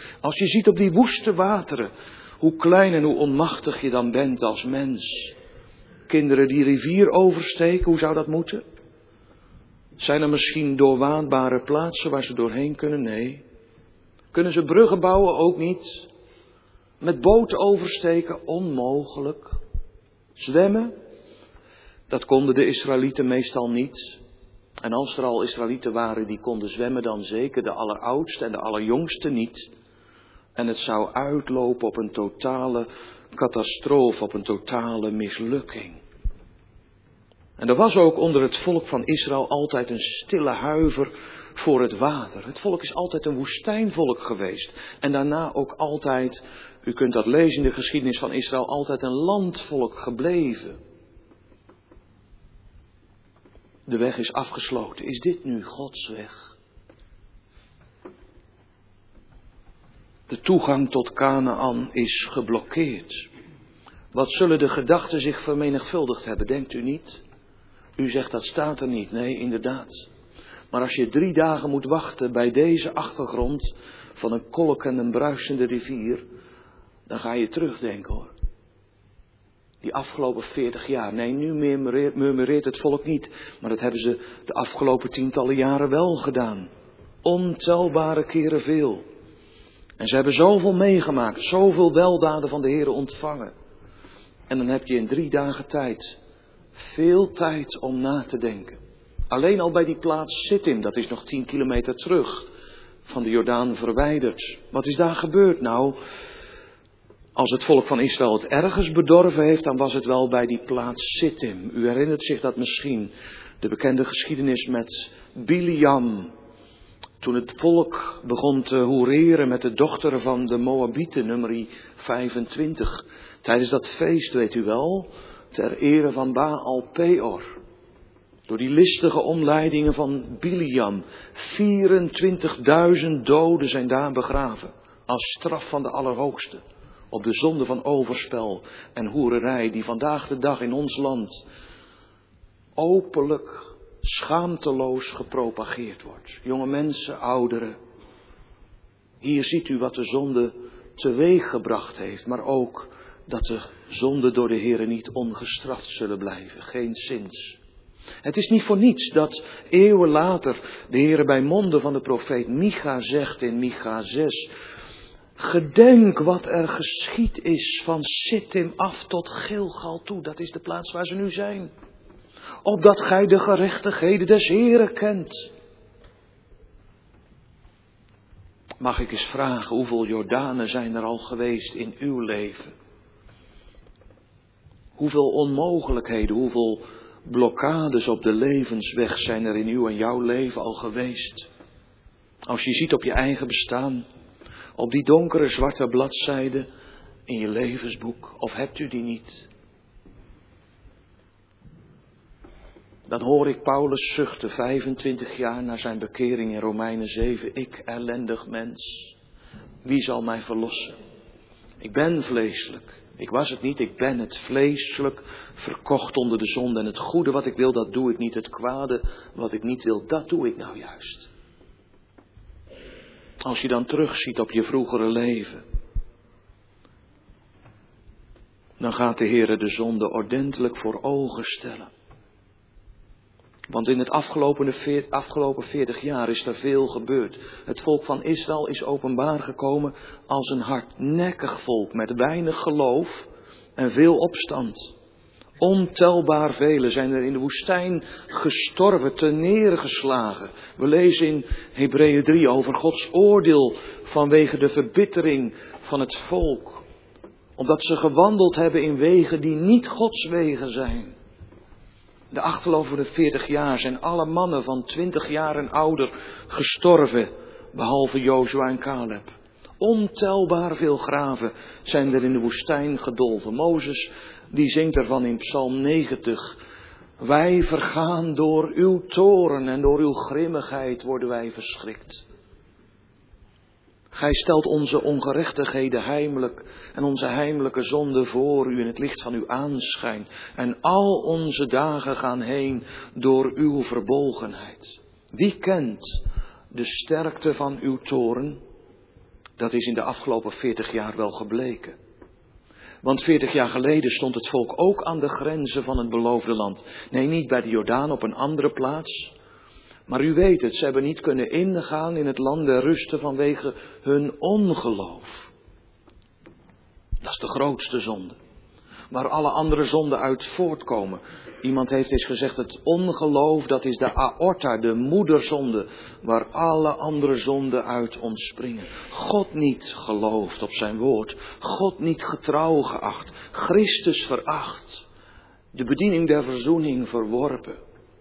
Als je ziet op die woeste wateren, hoe klein en hoe onmachtig je dan bent als mens. Kinderen die rivier oversteken, hoe zou dat moeten? Zijn er misschien doorwaadbare plaatsen waar ze doorheen kunnen? Nee. Kunnen ze bruggen bouwen? Ook niet. Met boten oversteken? Onmogelijk. Zwemmen? Dat konden de Israëlieten meestal niet. En als er al Israëlieten waren die konden zwemmen, dan zeker de alleroudste en de allerjongste niet. En het zou uitlopen op een totale catastrofe, op een totale mislukking. En er was ook onder het volk van Israël altijd een stille huiver voor het water. Het volk is altijd een woestijnvolk geweest. En daarna ook altijd, u kunt dat lezen in de geschiedenis van Israël, altijd een landvolk gebleven. De weg is afgesloten. Is dit nu Gods weg? De toegang tot Kanaan is geblokkeerd. Wat zullen de gedachten zich vermenigvuldigd hebben, denkt u niet? U zegt dat staat er niet. Nee, inderdaad. Maar als je drie dagen moet wachten bij deze achtergrond van een kolk en een bruisende rivier, dan ga je terugdenken hoor. Die afgelopen veertig jaar. Nee, nu murmureert het volk niet. Maar dat hebben ze de afgelopen tientallen jaren wel gedaan. Ontelbare keren veel. En ze hebben zoveel meegemaakt. Zoveel weldaden van de Heer ontvangen. En dan heb je in drie dagen tijd veel tijd om na te denken. Alleen al bij die plaats Sittim, dat is nog tien kilometer terug. Van de Jordaan verwijderd. Wat is daar gebeurd nou? Als het volk van Israël het ergens bedorven heeft, dan was het wel bij die plaats Sittim. U herinnert zich dat misschien, de bekende geschiedenis met Biliam. Toen het volk begon te hoereren met de dochter van de Moabieten, nummer vijfentwintig. Tijdens dat feest, weet u wel, ter ere van Baal Peor. Door die listige omleidingen van Biliam. vierentwintigduizend doden zijn daar begraven. Als straf van de Allerhoogste. Op de zonde van overspel en hoererij die vandaag de dag in ons land openlijk, schaamteloos gepropageerd wordt. Jonge mensen, ouderen. Hier ziet u wat de zonde teweeggebracht heeft, maar ook dat de zonde door de Heere niet ongestraft zullen blijven. Geen zins. Het is niet voor niets dat eeuwen later de Heere bij monden van de profeet Micha zegt in Micha zes... Gedenk wat er geschied is van Sittim af tot Gilgal toe. Dat is de plaats waar ze nu zijn. Opdat gij de gerechtigheden des Heeren kent. Mag ik eens vragen, hoeveel Jordanen zijn er al geweest in uw leven? Hoeveel onmogelijkheden, hoeveel blokkades op de levensweg zijn er in uw en jouw leven al geweest? Als je ziet op je eigen bestaan, op die donkere zwarte bladzijde in je levensboek, of hebt u die niet? Dan hoor ik Paulus zuchten vijfentwintig jaar na zijn bekering in Romeinen zeven. Ik, ellendig mens, wie zal mij verlossen? Ik ben vleeselijk. Ik was het niet, ik ben het vleeselijk, verkocht onder de zonde. En het goede wat ik wil, dat doe ik niet. Het kwade wat ik niet wil, dat doe ik nou juist. Als je dan terugziet op je vroegere leven, dan gaat de Heere de zonde ordentelijk voor ogen stellen. Want in het afgelopen, afgelopen veertig jaar is er veel gebeurd. Het volk van Israël is openbaar gekomen als een hardnekkig volk met weinig geloof en veel opstand. Ontelbaar velen zijn er in de woestijn gestorven, te neergeslagen. We lezen in Hebreeën drie over Gods oordeel vanwege de verbittering van het volk. Omdat ze gewandeld hebben in wegen die niet Gods wegen zijn. De afgelopen veertig jaar zijn alle mannen van twintig jaar en ouder gestorven, behalve Jozua en Caleb. Ontelbaar veel graven zijn er in de woestijn gedolven. Mozes, die zingt ervan in Psalm negentig. Wij vergaan door uw toorn en door uw grimmigheid worden wij verschrikt. Gij stelt onze ongerechtigheden heimelijk en onze heimelijke zonde voor u in het licht van uw aanschijn. En al onze dagen gaan heen door uw verbolgenheid. Wie kent de sterkte van uw toorn? Dat is in de afgelopen veertig jaar wel gebleken. Want veertig jaar geleden stond het volk ook aan de grenzen van het beloofde land. Nee, niet bij de Jordaan, op een andere plaats. Maar u weet het, ze hebben niet kunnen ingaan in het land der rusten vanwege hun ongeloof. Dat is de grootste zonde. Waar alle andere zonden uit voortkomen. Iemand heeft eens gezegd, het ongeloof, dat is de aorta, de moederzonde, waar alle andere zonden uit ontspringen. God niet geloofd op zijn woord, God niet getrouw geacht, Christus veracht, de bediening der verzoening verworpen.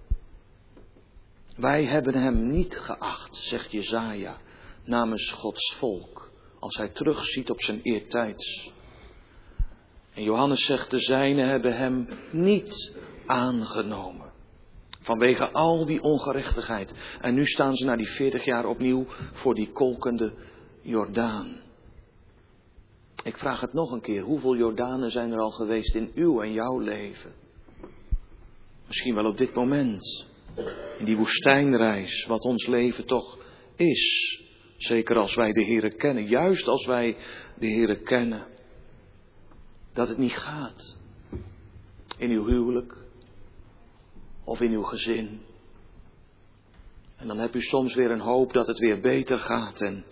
Wij hebben hem niet geacht, zegt Jesaja, namens Gods volk, als hij terugziet op zijn eertijds. En Johannes zegt, de zijnen hebben hem niet aangenomen. Vanwege al die ongerechtigheid. En nu staan ze na die veertig jaar opnieuw voor die kolkende Jordaan. Ik vraag het nog een keer. Hoeveel Jordanen zijn er al geweest in uw en jouw leven? Misschien wel op dit moment. In die woestijnreis, wat ons leven toch is. Zeker als wij de Heere kennen. Juist als wij de Heere kennen. Dat het niet gaat. In uw huwelijk. Of in uw gezin. En dan heb u soms weer een hoop dat het weer beter gaat. En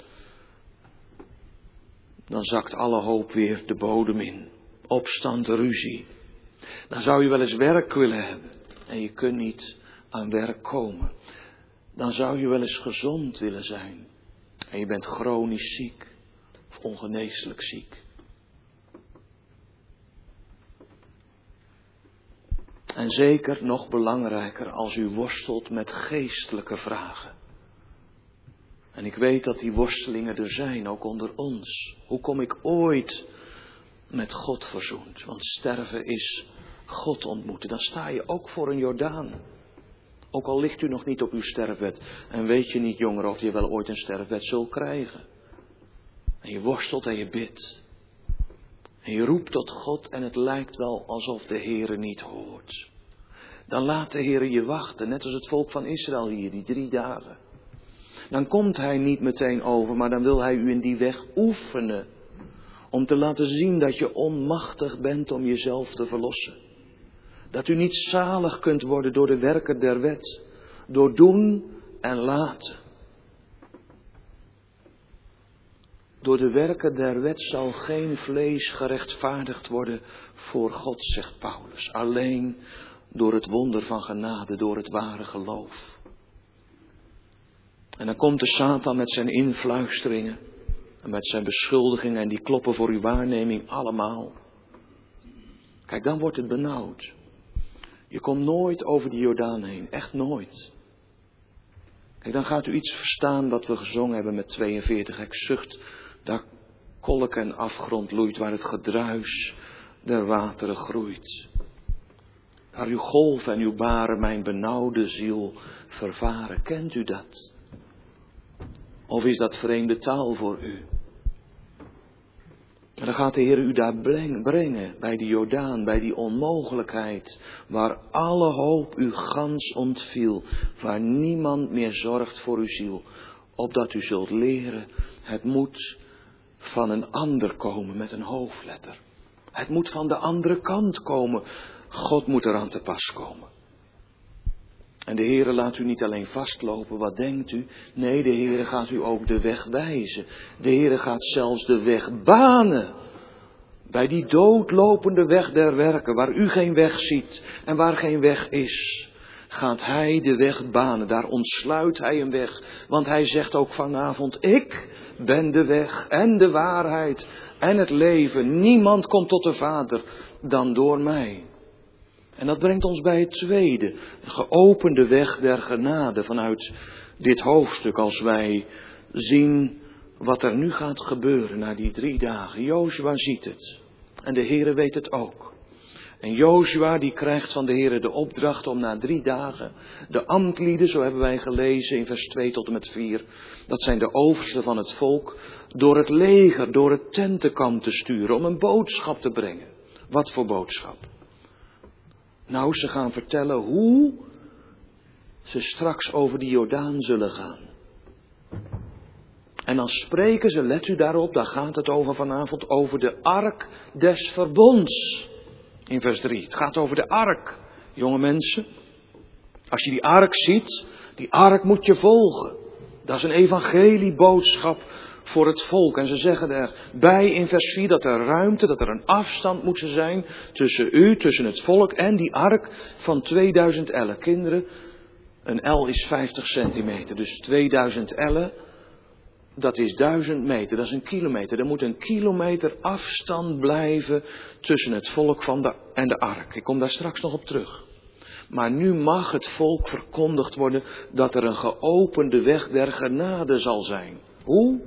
dan zakt alle hoop weer de bodem in. Opstand, ruzie. Dan zou je wel eens werk willen hebben. En je kunt niet aan werk komen. Dan zou je wel eens gezond willen zijn. En je bent chronisch ziek. Of ongeneeslijk ziek. En zeker nog belangrijker als u worstelt met geestelijke vragen. En ik weet dat die worstelingen er zijn, ook onder ons. Hoe kom ik ooit met God verzoend? Want sterven is God ontmoeten. Dan sta je ook voor een Jordaan. Ook al ligt u nog niet op uw sterfbed. En weet je niet, jongeren, of je wel ooit een sterfbed zult krijgen. En je worstelt en je bidt. En je roept tot God en het lijkt wel alsof de Heere niet hoort. Dan laat de Heere je wachten, net als het volk van Israël hier, die drie dagen. Dan komt hij niet meteen over, maar dan wil hij u in die weg oefenen. Om te laten zien dat je onmachtig bent om jezelf te verlossen. Dat u niet zalig kunt worden door de werken der wet. Door doen en laten. Door de werken der wet zal geen vlees gerechtvaardigd worden voor God, zegt Paulus. Alleen door het wonder van genade, door het ware geloof. En dan komt de Satan met zijn influisteringen. En met zijn beschuldigingen en die kloppen voor uw waarneming allemaal. Kijk, dan wordt het benauwd. Je komt nooit over die Jordaan heen, echt nooit. Kijk, dan gaat u iets verstaan wat we gezongen hebben met tweeënveertig. Ik zucht, daar kolk en afgrond loeit, waar het gedruis der wateren groeit. Waar uw golven en uw baren mijn benauwde ziel vervaren. Kent u dat? Of is dat vreemde taal voor u? En dan gaat de Heer u daar brengen, bij die Jordaan, bij die onmogelijkheid, waar alle hoop u gans ontviel, waar niemand meer zorgt voor uw ziel, opdat u zult leren, het moet van een ander komen met een hoofdletter. Het moet van de andere kant komen. God moet eraan te pas komen. En de Heere laat u niet alleen vastlopen, wat denkt u? Nee, de Heere gaat u ook de weg wijzen. De Heere gaat zelfs de weg banen. Bij die doodlopende weg der werken, waar u geen weg ziet en waar geen weg is, gaat Hij de weg banen. Daar ontsluit Hij een weg. Want Hij zegt ook vanavond, ik ben de weg en de waarheid en het leven. Niemand komt tot de Vader dan door mij. En dat brengt ons bij het tweede, een geopende weg der genade vanuit dit hoofdstuk. Als wij zien wat er nu gaat gebeuren na die drie dagen. Jozua ziet het en de Heere weet het ook. En Jozua die krijgt van de Heere de opdracht om na drie dagen de ambtlieden, zo hebben wij gelezen in vers twee tot en met vier. Dat zijn de oversten van het volk, door het leger, door het tentenkamp te sturen om een boodschap te brengen. Wat voor boodschap? Nou, ze gaan vertellen hoe ze straks over die Jordaan zullen gaan. En dan spreken ze, let u daarop, daar gaat het over vanavond, over de ark des verbonds. In vers drie. Het gaat over de ark, jonge mensen. Als je die ark ziet, die ark moet je volgen. Dat is een evangelieboodschap voor het volk. En ze zeggen erbij in vers vier dat er ruimte, dat er een afstand moet zijn tussen u, tussen het volk en die ark van tweeduizend ellen. Kinderen, een el is vijftig centimeter, dus tweeduizend ellen, dat is duizend meter, dat is een kilometer. Er moet een kilometer afstand blijven tussen het volk van de, en de ark. Ik kom daar straks nog op terug. Maar nu mag het volk verkondigd worden dat er een geopende weg der genade zal zijn. Hoe?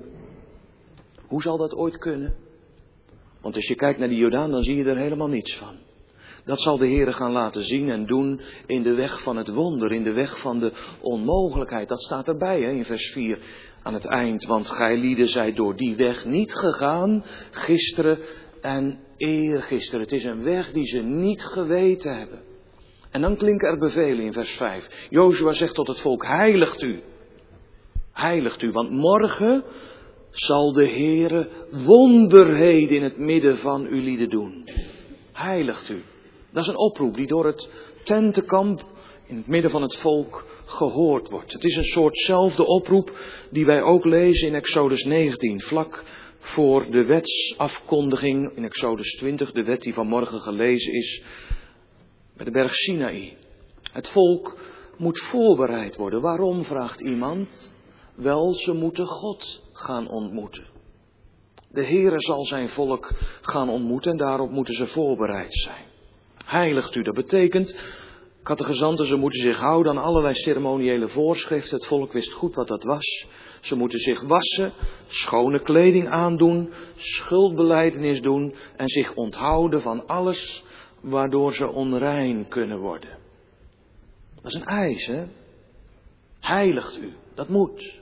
Hoe zal dat ooit kunnen? Want als je kijkt naar die Jordaan, dan zie je er helemaal niets van. Dat zal de Heere gaan laten zien en doen in de weg van het wonder, in de weg van de onmogelijkheid. Dat staat erbij hè, in vers vier aan het eind. Want gij lieden zijt door die weg niet gegaan, gisteren en eergisteren. Het is een weg die ze niet geweten hebben. En dan klinken er bevelen in vers vijf. Jozua zegt tot het volk, heiligt u. Heiligt u, want morgen zal de Heere wonderheden in het midden van u lieden doen. Heiligt u. Dat is een oproep die door het tentenkamp in het midden van het volk gehoord wordt. Het is een soortzelfde oproep die wij ook lezen in Exodus negentien, vlak voor de wetsafkondiging in Exodus twintig, de wet die vanmorgen gelezen is, bij de berg Sinaï. Het volk moet voorbereid worden. Waarom, vraagt iemand? Wel, ze moeten God gaan ontmoeten. De Heere zal zijn volk gaan ontmoeten en daarop moeten ze voorbereid zijn. Heiligt u, dat betekent, catechizanten, ze moeten zich houden aan allerlei ceremoniële voorschriften. Het volk wist goed wat dat was. Ze moeten zich wassen, schone kleding aandoen, schuldbelijdenis doen en zich onthouden van alles waardoor ze onrein kunnen worden. Dat is een eis, hè? Heiligt u, dat moet.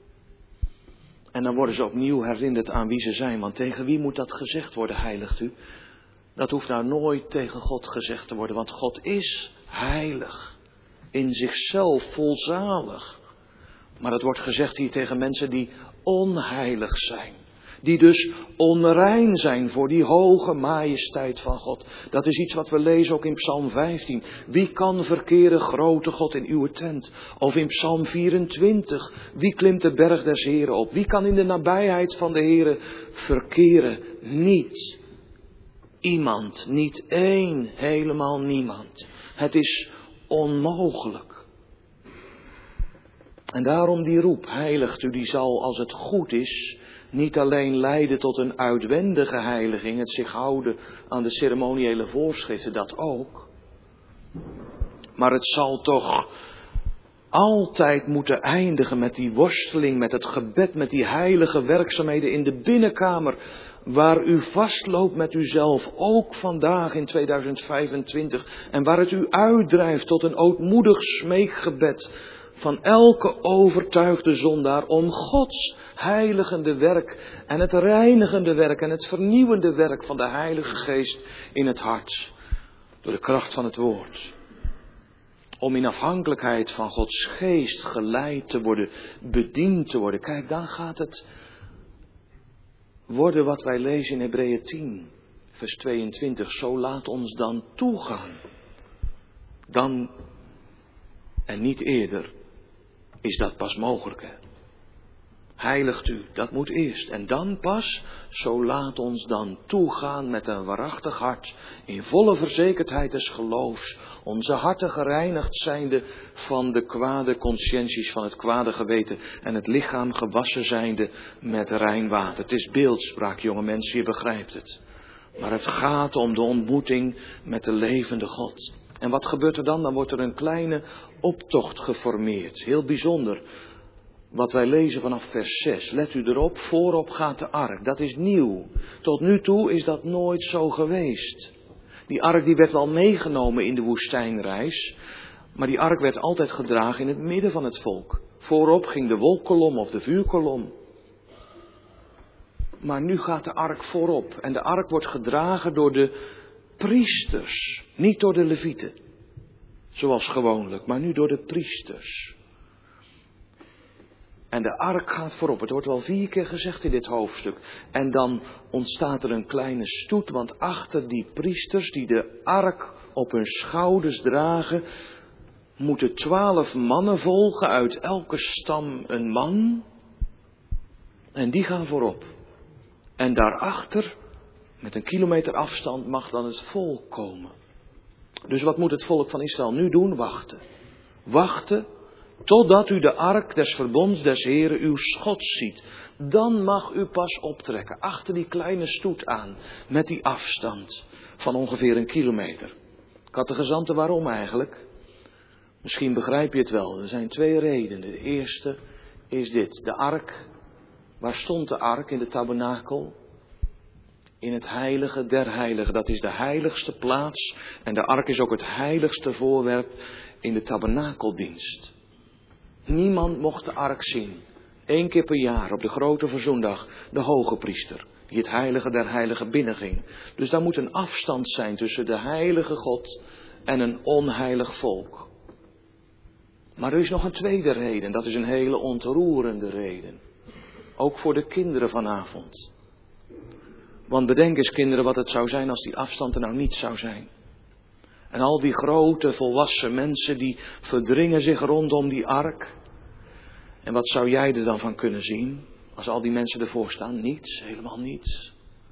En dan worden ze opnieuw herinnerd aan wie ze zijn. Want tegen wie moet dat gezegd worden, heiligt u? Dat hoeft nou nooit tegen God gezegd te worden. Want God is heilig. In zichzelf volzalig. Maar het wordt gezegd hier tegen mensen die onheilig zijn. Die dus onrein zijn voor die hoge majesteit van God. Dat is iets wat we lezen ook in Psalm vijftien. Wie kan verkeren, grote God, in uw tent? Of in Psalm vierentwintig. Wie klimt de berg des Heren op? Wie kan in de nabijheid van de Heren verkeren? Niet. Iemand, niet één, helemaal niemand. Het is onmogelijk. En daarom die roep, heiligt u, die zal, als het goed is, niet alleen leiden tot een uitwendige heiliging, het zich houden aan de ceremoniële voorschriften, dat ook. Maar het zal toch altijd moeten eindigen met die worsteling, met het gebed, met die heilige werkzaamheden in de binnenkamer, waar u vastloopt met uzelf, ook vandaag in tweeduizend vijfentwintig, en waar het u uitdrijft tot een ootmoedig smeekgebed van elke overtuigde zondaar om Gods heiligende werk en het reinigende werk en het vernieuwende werk van de Heilige Geest in het hart, door de kracht van het woord. Om in afhankelijkheid van Gods Geest geleid te worden, bediend te worden. Kijk, dan gaat het worden wat wij lezen in Hebreeën tien, vers tweeëntwintig. Zo laat ons dan toegaan. Dan, en niet eerder, is dat pas mogelijk. Hè? Heiligt u, dat moet eerst. En dan pas, zo laat ons dan toegaan met een waarachtig hart, in volle verzekerdheid des geloofs, onze harten gereinigd zijnde van de kwade conscienties, van het kwade geweten, en het lichaam gewassen zijnde met rein water. Het is beeldspraak, jonge mensen, je begrijpt het. Maar het gaat om de ontmoeting met de levende God. En wat gebeurt er dan? Dan wordt er een kleine optocht geformeerd. Heel bijzonder. Wat wij lezen vanaf vers zes. Let u erop, voorop gaat de ark. Dat is nieuw. Tot nu toe is dat nooit zo geweest. Die ark die werd wel meegenomen in de woestijnreis. Maar die ark werd altijd gedragen in het midden van het volk. Voorop ging de wolkkolom of de vuurkolom. Maar nu gaat de ark voorop. En de ark wordt gedragen door de priesters. Niet door de levieten. Zoals gewoonlijk, maar nu door de priesters. En de ark gaat voorop. Het wordt wel vier keer gezegd in dit hoofdstuk. En dan ontstaat er een kleine stoet, want achter die priesters die de ark op hun schouders dragen, moeten twaalf mannen volgen, uit elke stam een man. En die gaan voorop. En daarachter, met een kilometer afstand, mag dan het volk komen. Dus wat moet het volk van Israël nu doen? Wachten. Wachten totdat u de ark des verbonds des Heren uw Gods ziet. Dan mag u pas optrekken, achter die kleine stoet aan, met die afstand van ongeveer een kilometer. Ik had de gezanten waarom eigenlijk? Misschien begrijp je het wel. Er zijn twee redenen. De eerste is dit. De ark. Waar stond de ark in de tabernakel? In het heilige der heiligen. Dat is de heiligste plaats. En de ark is ook het heiligste voorwerp in de tabernakeldienst. Niemand mocht de ark zien. Eén keer per jaar op de grote verzoendag de hoge priester. Die het heilige der heiligen binnenging. Dus daar moet een afstand zijn tussen de heilige God en een onheilig volk. Maar er is nog een tweede reden. Dat is een hele ontroerende reden. Ook voor de kinderen vanavond. Want bedenk eens kinderen wat het zou zijn als die afstand er nou niet zou zijn. En al die grote volwassen mensen die verdringen zich rondom die ark. En wat zou jij er dan van kunnen zien? Als al die mensen ervoor staan? Niets, helemaal niets.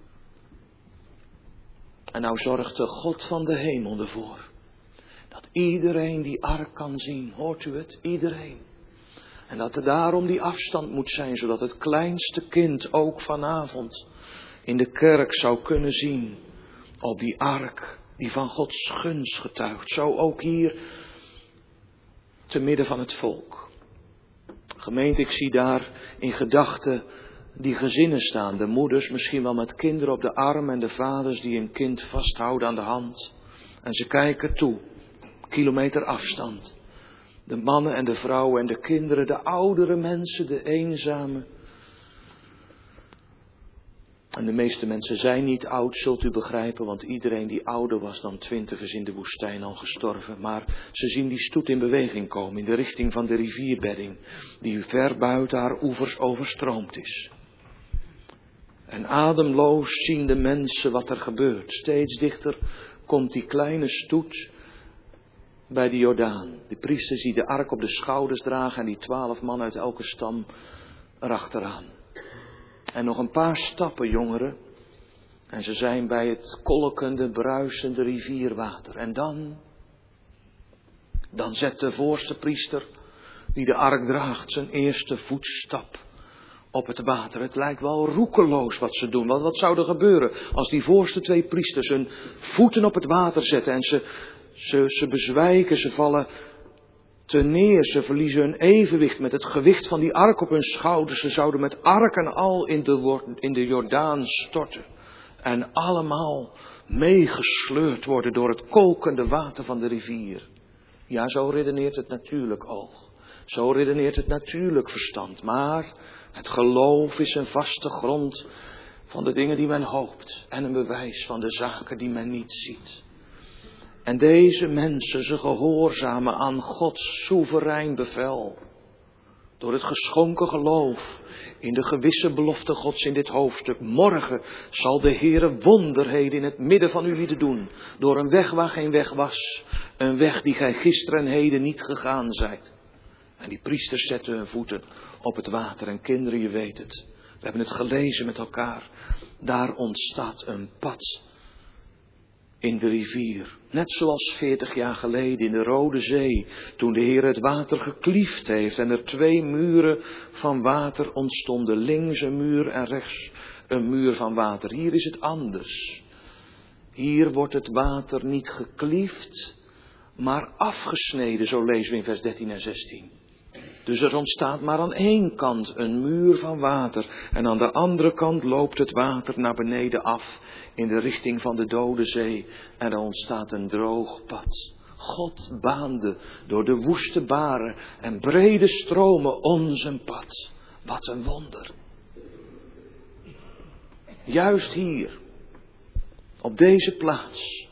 En nou zorgt de God van de hemel ervoor. Dat iedereen die ark kan zien. Hoort u het? Iedereen. En dat er daarom die afstand moet zijn. Zodat het kleinste kind ook vanavond in de kerk zou kunnen zien. Op die ark die van Gods gunst getuigt. Zo ook hier te midden van het volk. Gemeente, ik zie daar in gedachten die gezinnen staan. De moeders misschien wel met kinderen op de arm. En de vaders die een kind vasthouden aan de hand. En ze kijken toe. Kilometer afstand. De mannen en de vrouwen en de kinderen, de oudere mensen, de eenzamen. En de meeste mensen zijn niet oud, zult u begrijpen, want iedereen die ouder was dan twintig is in de woestijn al gestorven. Maar ze zien die stoet in beweging komen in de richting van de rivierbedding, die ver buiten haar oevers overstroomd is. En ademloos zien de mensen wat er gebeurt. Steeds dichter komt die kleine stoet bij de Jordaan. De priesters die de ark op de schouders dragen en die twaalf man uit elke stam erachteraan. En nog een paar stappen, jongeren. En ze zijn bij het kolkende, bruisende rivierwater. En dan, dan zet de voorste priester, die de ark draagt, zijn eerste voetstap op het water. Het lijkt wel roekeloos wat ze doen. Want wat zou er gebeuren als die voorste twee priesters hun voeten op het water zetten en ze, ze, ze bezwijken, ze vallen te neer, ze verliezen hun evenwicht met het gewicht van die ark op hun schouders. Ze zouden met ark en al in de, in de Jordaan storten. En allemaal meegesleurd worden door het kolkende water van de rivier. Ja, zo redeneert het natuurlijk oog. Zo redeneert het natuurlijk verstand. Maar het geloof is een vaste grond van de dingen die men hoopt. En een bewijs van de zaken die men niet ziet. En deze mensen, ze gehoorzamen aan Gods soeverein bevel. Door het geschonken geloof in de gewisse belofte Gods in dit hoofdstuk. Morgen zal de Heere wonderheden in het midden van u lieden doen. Door een weg waar geen weg was. Een weg die gij gisteren en heden niet gegaan zijt. En die priesters zetten hun voeten op het water. En kinderen, je weet het. We hebben het gelezen met elkaar. Daar ontstaat een pad in de rivier. Net zoals veertig jaar geleden in de Rode Zee. Toen de Heer het water gekliefd heeft. En er twee muren van water ontstonden. Links een muur en rechts een muur van water. Hier is het anders. Hier wordt het water niet gekliefd, maar afgesneden. Zo lezen we in vers dertien en zestien. Dus er ontstaat maar aan één kant een muur van water. En aan de andere kant loopt het water naar beneden af. In de richting van de Dode Zee. En er ontstaat een droog pad. God baande door de woeste baren en brede stromen ons een pad. Wat een wonder. Juist hier. Op deze plaats.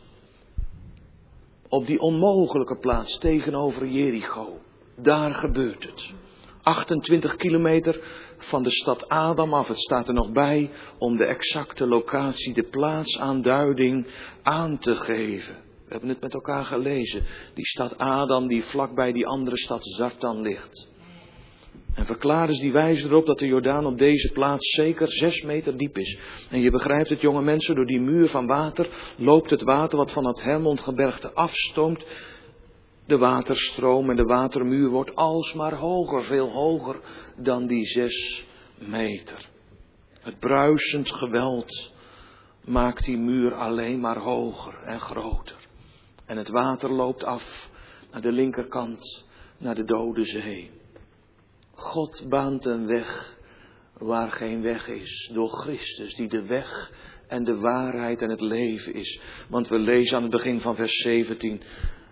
Op die onmogelijke plaats tegenover Jericho. Daar gebeurt het. achtentwintig kilometer van de stad Adam af. Het staat er nog bij om de exacte locatie, de plaatsaanduiding aan te geven. We hebben het met elkaar gelezen. Die stad Adam die vlakbij die andere stad Zartan ligt. En verklaarders die wijzen erop dat de Jordaan op deze plaats zeker zes meter diep is. En je begrijpt het, jonge mensen, door die muur van water loopt het water wat van het Hermongebergte afstroomt. De waterstroom en de watermuur wordt alsmaar hoger, veel hoger dan die zes meter. Het bruisend geweld maakt die muur alleen maar hoger en groter. En het water loopt af naar de linkerkant, naar de Dode Zee. God baant een weg waar geen weg is, door Christus, die de weg en de waarheid en het leven is. Want we lezen aan het begin van vers zeventien...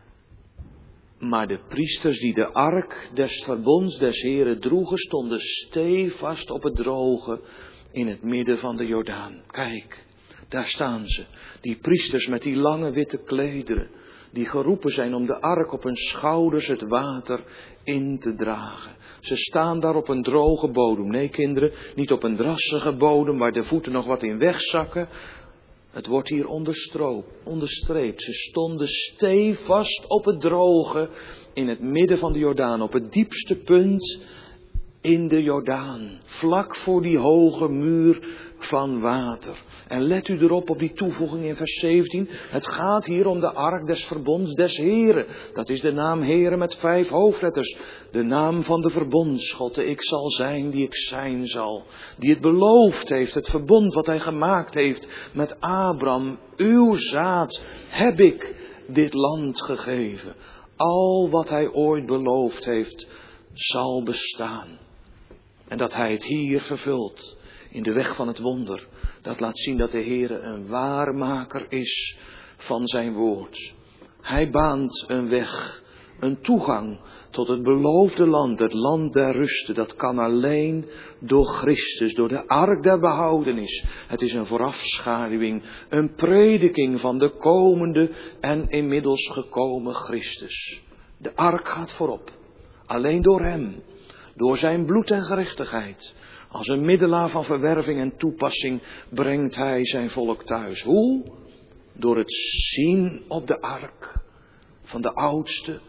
Maar de priesters die de ark des verbonds des Heren droegen, stonden stevast op het droge in het midden van de Jordaan. Kijk, daar staan ze, die priesters met die lange witte klederen, die geroepen zijn om de ark op hun schouders het water in te dragen. Ze staan daar op een droge bodem. Nee, kinderen, niet op een drassige bodem waar de voeten nog wat in wegzakken. Het wordt hier onderstreept. Ze stonden stevast op het droge in het midden van de Jordaan. Op het diepste punt in de Jordaan. Vlak voor die hoge muur van water. En let u erop op die toevoeging in vers zeventien. Het gaat hier om de ark des verbonds des Heren. Dat is de naam Heren met vijf hoofdletters. De naam van de verbondsgod. De ik zal zijn die ik zijn zal. Die het beloofd heeft. Het verbond wat hij gemaakt heeft met Abraham. Uw zaad heb ik dit land gegeven. Al wat hij ooit beloofd heeft zal bestaan. En dat hij het hier vervult. In de weg van het wonder. Dat laat zien dat de Heere een waarmaker is van zijn woord. Hij baant een weg, een toegang tot het beloofde land, het land der ruste. Dat kan alleen door Christus, door de ark der behoudenis. Het is een voorafschaduwing, een prediking van de komende en inmiddels gekomen Christus. De ark gaat voorop, alleen door hem, door zijn bloed en gerechtigheid. Als een middelaar van verwerving en toepassing brengt hij zijn volk thuis. Hoe? Door het zien op de ark. Van de oudste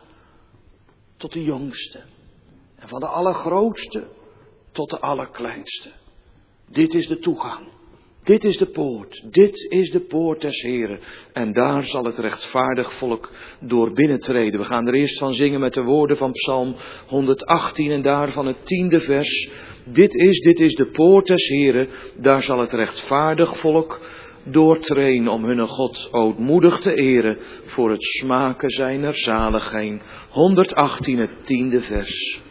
tot de jongste. En van de allergrootste tot de allerkleinste. Dit is de toegang. Dit is de poort. Dit is de poort des Heren. En daar zal het rechtvaardig volk door binnentreden. We gaan er eerst van zingen met de woorden van Psalm honderdachttien en daarvan het tiende vers. Dit is, dit is de poort des Heren, daar zal het rechtvaardig volk doortreden om hun God ootmoedig te eren voor het smaken zijner zaligheid. honderdachttien, het tiende vers.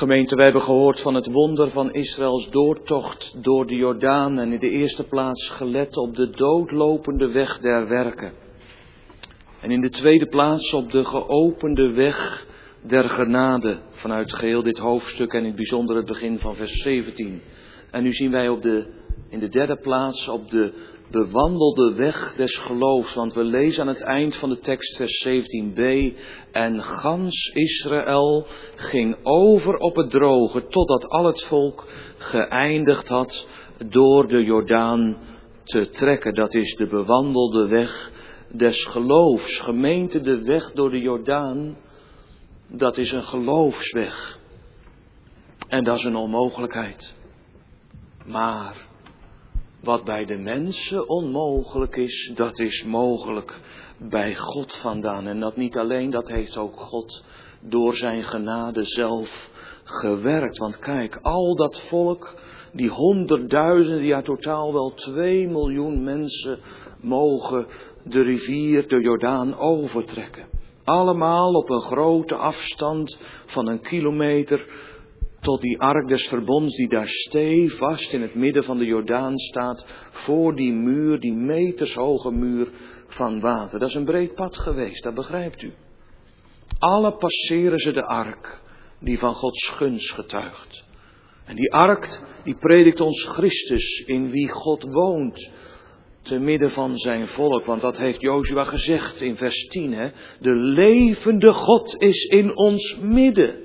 Gemeente, wij hebben gehoord van het wonder van Israëls doortocht door de Jordaan en in de eerste plaats gelet op de doodlopende weg der werken. En in de tweede plaats op de geopende weg der genade vanuit geheel dit hoofdstuk en in het bijzonder het begin van vers zeventien. En nu zien wij op de, in de derde plaats op de bewandelde weg des geloofs, want we lezen aan het eind van de tekst vers zeventien b. En gans Israël ging over op het droge, totdat al het volk geëindigd had door de Jordaan te trekken. Dat is de bewandelde weg des geloofs. Gemeente, de weg door de Jordaan, dat is een geloofsweg. En dat is een onmogelijkheid. Maar wat bij de mensen onmogelijk is, dat is mogelijk bij God vandaan. En dat niet alleen, dat heeft ook God door zijn genade zelf gewerkt. Want kijk, al dat volk, die honderdduizenden, ja totaal wel twee miljoen mensen, mogen de rivier, de Jordaan, overtrekken. Allemaal op een grote afstand van een kilometer tot die ark des verbonds die daar stevast in het midden van de Jordaan staat, voor die muur, die metershoge muur van water. Dat is een breed pad geweest, dat begrijpt u. Alle passeren ze de ark die van Gods gunst getuigt. En die ark die predikt ons Christus, in wie God woont, te midden van zijn volk. Want dat heeft Jozua gezegd in vers tien. Hè? De levende God is in ons midden.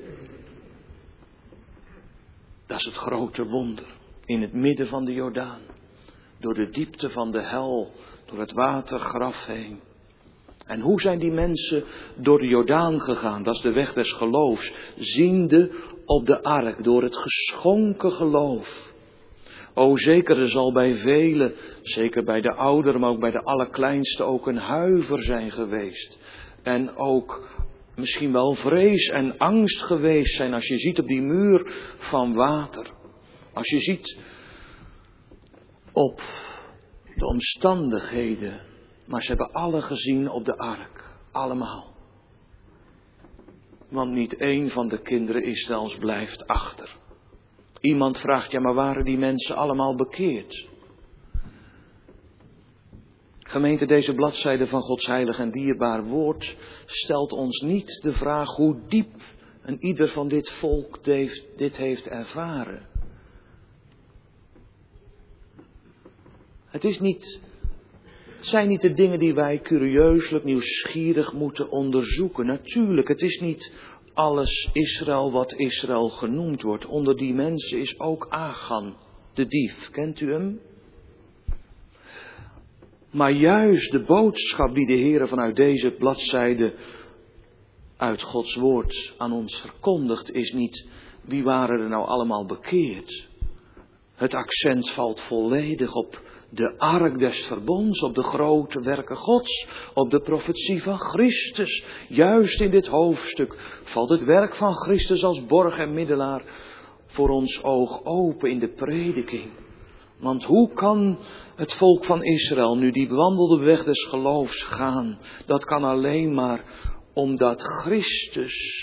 Dat is het grote wonder. In het midden van de Jordaan. Door de diepte van de hel. Door het watergraf heen. En hoe zijn die mensen door de Jordaan gegaan? Dat is de weg des geloofs. Ziende op de ark. Door het geschonken geloof. O zeker, er zal bij velen, zeker bij de ouderen, maar ook bij de allerkleinste, ook een huiver zijn geweest. En ook misschien wel vrees en angst geweest zijn als je ziet op die muur van water. Als je ziet op de omstandigheden. Maar ze hebben alle gezien op de ark. Allemaal. Want niet één van de kinderen Israëls blijft achter. Iemand vraagt, ja maar waren die mensen allemaal bekeerd? Gemeente, deze bladzijde van Gods heilig en dierbaar woord stelt ons niet de vraag hoe diep een ieder van dit volk dit heeft ervaren. Het is niet, het zijn niet de dingen die wij curieuselijk, nieuwsgierig moeten onderzoeken. Natuurlijk, het is niet alles Israël wat Israël genoemd wordt. Onder die mensen is ook Achan, de dief. Kent u hem? Maar juist de boodschap die de Heere vanuit deze bladzijde uit Gods woord aan ons verkondigt, is niet wie waren er nou allemaal bekeerd. Het accent valt volledig op de ark des verbonds, op de grote werken Gods, op de profetie van Christus. Juist in dit hoofdstuk valt het werk van Christus als borg en middelaar voor ons oog open in de prediking. Want hoe kan het volk van Israël nu die bewandelde weg des geloofs gaan? Dat kan alleen maar omdat Christus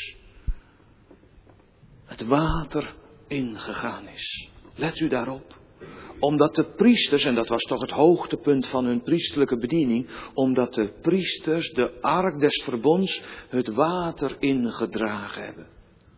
het water ingegaan is. Let u daarop. Omdat de priesters, en dat was toch het hoogtepunt van hun priesterlijke bediening, omdat de priesters de ark des verbonds het water ingedragen hebben.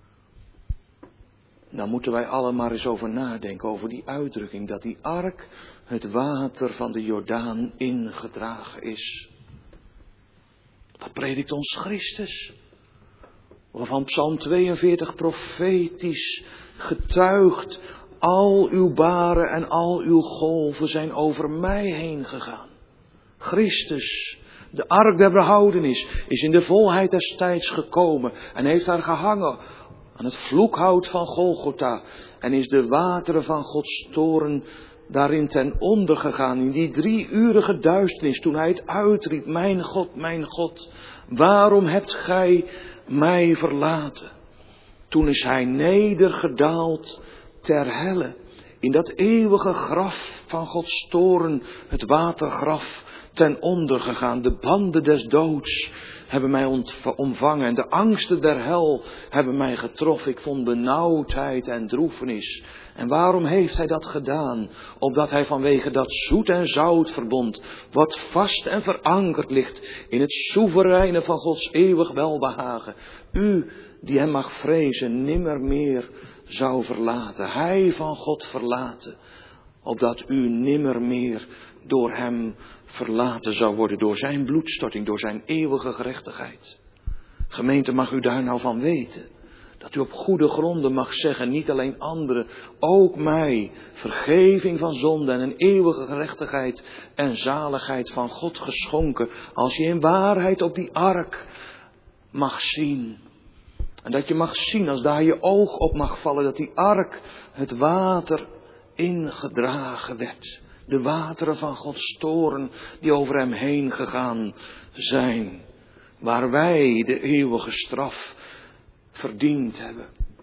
Dan moeten wij allemaal eens over nadenken, over die uitdrukking, dat die ark het water van de Jordaan ingedragen is. Wat predikt ons Christus? Waarvan Psalm tweeënveertig profetisch getuigt, al uw baren en al uw golven zijn over mij heen gegaan. Christus, de ark der behoudenis, is in de volheid des tijds gekomen en heeft daar gehangen aan het vloekhout van Golgotha en is de wateren van Gods toorn daarin ten onder gegaan in die drieurige duisternis toen hij het uitriep, mijn God, mijn God, waarom hebt gij mij verlaten? Toen is hij nedergedaald ter helle, in dat eeuwige graf van Gods toorn, het watergraf, ten onder gegaan. De banden des doods hebben mij ontv- omvangen. En de angsten der hel hebben mij getroffen. Ik vond benauwdheid en droefenis. En waarom heeft hij dat gedaan? Opdat hij vanwege dat zoet en zout verbond, wat vast en verankerd ligt in het soevereine van Gods eeuwig welbehagen, u die hem mag vrezen, nimmer meer zou verlaten. Hij van God verlaten, opdat u nimmer meer door hem verlaten zou worden, door zijn bloedstorting, door zijn eeuwige gerechtigheid. Gemeente, mag u daar nou van weten, dat u op goede gronden mag zeggen, niet alleen anderen, ook mij, vergeving van zonde en een eeuwige gerechtigheid en zaligheid van God geschonken, als je in waarheid op die ark mag zien. En dat je mag zien, als daar je oog op mag vallen, dat die ark het water ingedragen werd. De wateren van Gods toorn die over hem heen gegaan zijn. Waar wij de eeuwige straf verdiend hebben.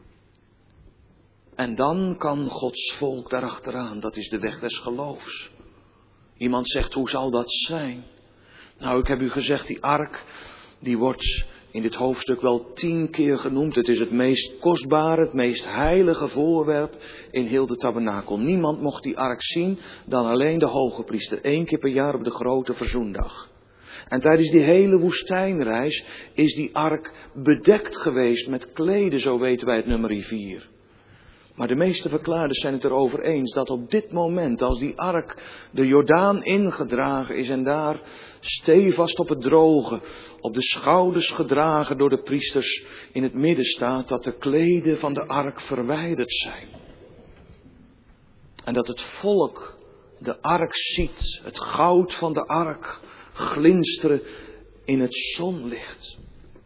En dan kan Gods volk daarachteraan, dat is de weg des geloofs. Iemand zegt, hoe zal dat zijn? Nou, ik heb u gezegd, die ark, die wordt in dit hoofdstuk wel tien keer genoemd. Het is het meest kostbare, het meest heilige voorwerp in heel de tabernakel. Niemand mocht die ark zien dan alleen de hoge priester. Eén keer per jaar op de grote verzoendag. En tijdens die hele woestijnreis is die ark bedekt geweest met kleden, zo weten wij het nummer vier. Maar de meeste verklaarders zijn het erover eens dat op dit moment, als die ark de Jordaan ingedragen is en daar stevast op het droge, op de schouders gedragen door de priesters in het midden staat, dat de kleden van de ark verwijderd zijn. En dat het volk de ark ziet, het goud van de ark, glinsteren in het zonlicht.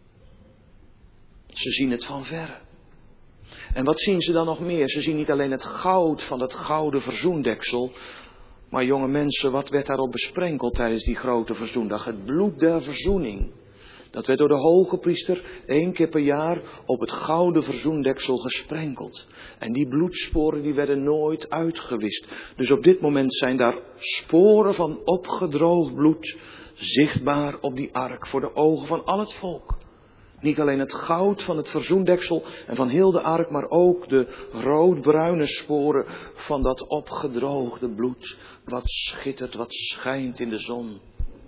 Ze zien het van verre. En wat zien ze dan nog meer? Ze zien niet alleen het goud van het gouden verzoendeksel. Maar jonge mensen, wat werd daarop besprenkeld tijdens die grote verzoendag? Het bloed der verzoening. Dat werd door de hoge priester één keer per jaar op het gouden verzoendeksel gesprenkeld. En die bloedsporen die werden nooit uitgewist. Dus op dit moment zijn daar sporen van opgedroogd bloed zichtbaar op die ark voor de ogen van al het volk. Niet alleen het goud van het verzoendeksel en van heel de ark, maar ook de roodbruine sporen van dat opgedroogde bloed. Wat schittert, wat schijnt in de zon.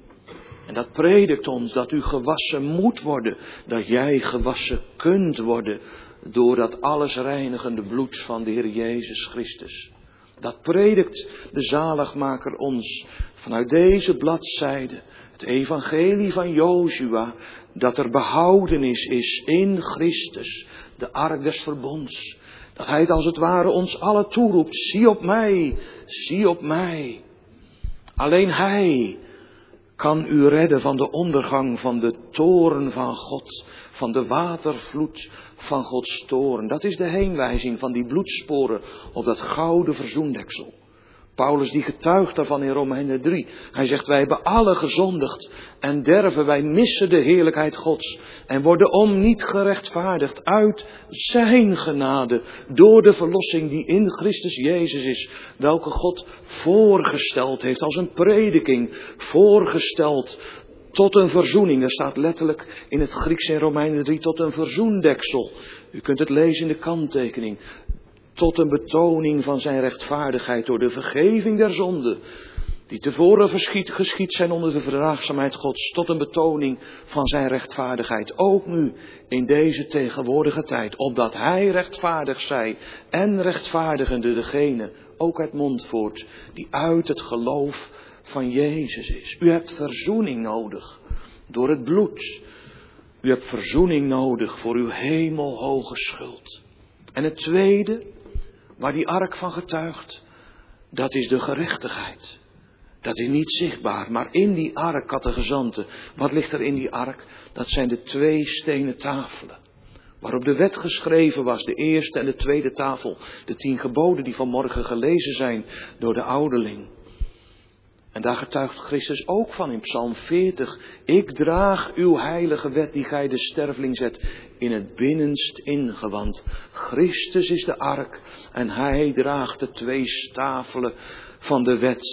En dat predikt ons dat u gewassen moet worden, dat jij gewassen kunt worden door dat alles reinigende bloed van de Heer Jezus Christus. Dat predikt de zaligmaker ons vanuit deze bladzijde, het evangelie van Jozua, dat er behoudenis is in Christus, de ark des verbonds. Dat hij het als het ware ons allen toeroept, zie op mij, zie op mij. Alleen hij kan u redden van de ondergang van de toorn van God, van de watervloed van Gods toorn. Dat is de heenwijzing van die bloedsporen op dat gouden verzoendeksel. Paulus die getuigt daarvan in Romeinen drie. Hij zegt, wij hebben alle gezondigd en derven, wij missen de heerlijkheid Gods en worden om niet gerechtvaardigd uit zijn genade door de verlossing die in Christus Jezus is, welke God voorgesteld heeft als een prediking, voorgesteld tot een verzoening. Dat staat letterlijk in het Grieks in Romeinen drie, tot een verzoendeksel. U kunt het lezen in de kanttekening. Tot een betoning van zijn rechtvaardigheid door de vergeving der zonden, die tevoren geschied, geschied zijn onder de verdraagzaamheid Gods, tot een betoning van zijn rechtvaardigheid. Ook nu, in deze tegenwoordige tijd, opdat hij rechtvaardig zij en rechtvaardigende degene, ook uit mond voort, die uit het geloof van Jezus is. U hebt verzoening nodig door het bloed. U hebt verzoening nodig voor uw hemelhoge schuld. En het tweede, waar die ark van getuigt, dat is de gerechtigheid. Dat is niet zichtbaar, maar in die ark, catechizanten, wat ligt er in die ark? Dat zijn de twee stenen tafelen, waarop de wet geschreven was, de eerste en de tweede tafel, de tien geboden die vanmorgen gelezen zijn door de ouderling. En daar getuigt Christus ook van in Psalm veertig. Ik draag uw heilige wet die gij de sterveling zet in het binnenst ingewand. Christus is de ark en hij draagt de twee stafelen van de wet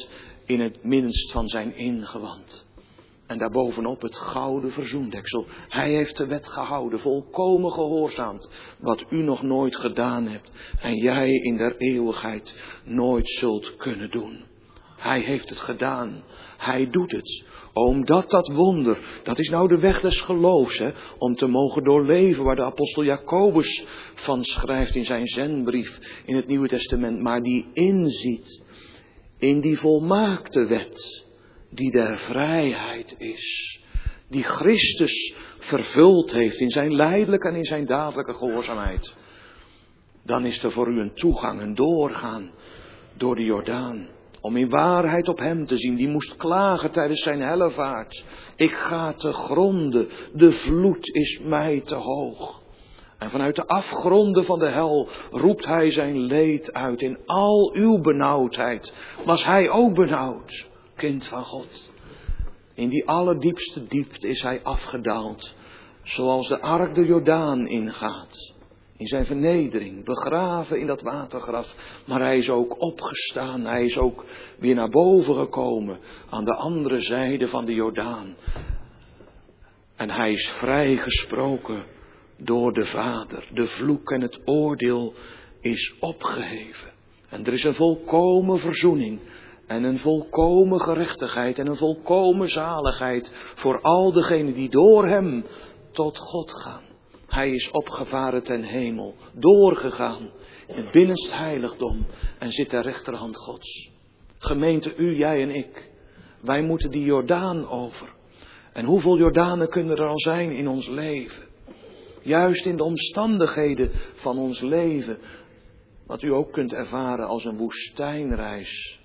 in het middenst van zijn ingewand. En daarbovenop het gouden verzoendeksel. Hij heeft de wet gehouden, volkomen gehoorzaamd, wat u nog nooit gedaan hebt en jij in der eeuwigheid nooit zult kunnen doen. Hij heeft het gedaan, hij doet het, omdat dat wonder, dat is nou de weg des geloofs, hè, om te mogen doorleven waar de apostel Jacobus van schrijft in zijn zendbrief in het Nieuwe Testament, maar die inziet in die volmaakte wet, die der vrijheid is, die Christus vervuld heeft in zijn lijdelijke en in zijn dadelijke gehoorzaamheid. Dan is er voor u een toegang, een doorgaan door de Jordaan. Om in waarheid op hem te zien, die moest klagen tijdens zijn hellevaart. Ik ga te gronde, de vloed is mij te hoog. En vanuit de afgronden van de hel roept hij zijn leed uit. In al uw benauwdheid was hij ook benauwd, kind van God. In die allerdiepste diepte is hij afgedaald, zoals de ark de Jordaan ingaat. In zijn vernedering, begraven in dat watergraf. Maar hij is ook opgestaan, hij is ook weer naar boven gekomen aan de andere zijde van de Jordaan. En hij is vrijgesproken door de Vader. De vloek en het oordeel is opgeheven. En er is een volkomen verzoening en een volkomen gerechtigheid en een volkomen zaligheid voor al degenen die door hem tot God gaan. Hij is opgevaren ten hemel, doorgegaan in het binnenst heiligdom en zit ter rechterhand Gods. Gemeente, u, jij en ik, wij moeten die Jordaan over. En hoeveel Jordanen kunnen er al zijn in ons leven? Juist in de omstandigheden van ons leven, wat u ook kunt ervaren als een woestijnreis.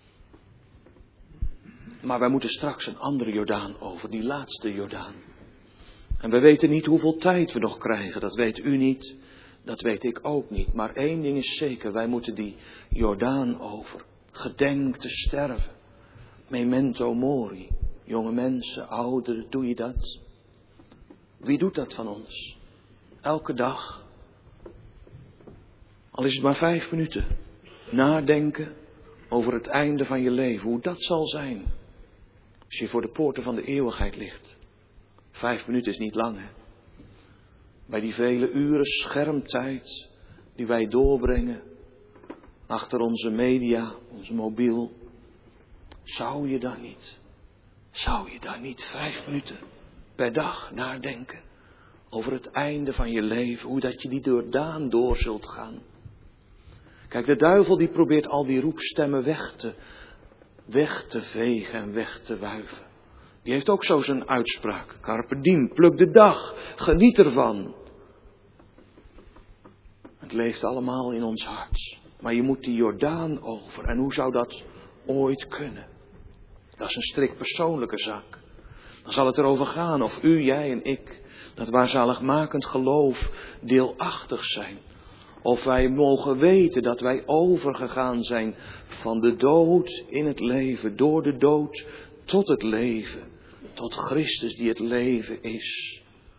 Maar wij moeten straks een andere Jordaan over, die laatste Jordaan. En we weten niet hoeveel tijd we nog krijgen, dat weet u niet, dat weet ik ook niet. Maar één ding is zeker, wij moeten die Jordaan over. Gedenk te sterven. Memento mori. Jonge mensen, ouderen, doe je dat? Wie doet dat van ons? Elke dag. Al is het maar vijf minuten. Nadenken over het einde van je leven, hoe dat zal zijn. Als je voor de poorten van de eeuwigheid ligt. Vijf minuten is niet lang, hè. Bij die vele uren schermtijd die wij doorbrengen achter onze media, onze mobiel. Zou je daar niet, zou je daar niet vijf minuten per dag nadenken over het einde van je leven, hoe dat je die Jordaan door zult gaan. Kijk, de duivel die probeert al die roepstemmen weg te, weg te vegen en weg te wuiven. Die heeft ook zo zijn uitspraak. Carpe diem, pluk de dag, geniet ervan. Het leeft allemaal in ons hart. Maar je moet die Jordaan over. En hoe zou dat ooit kunnen? Dat is een strikt persoonlijke zaak. Dan zal het erover gaan of u, jij en ik, dat waarzaligmakend geloof deelachtig zijn. Of wij mogen weten dat wij overgegaan zijn van de dood in het leven, door de dood tot het leven. Tot Christus die het leven is.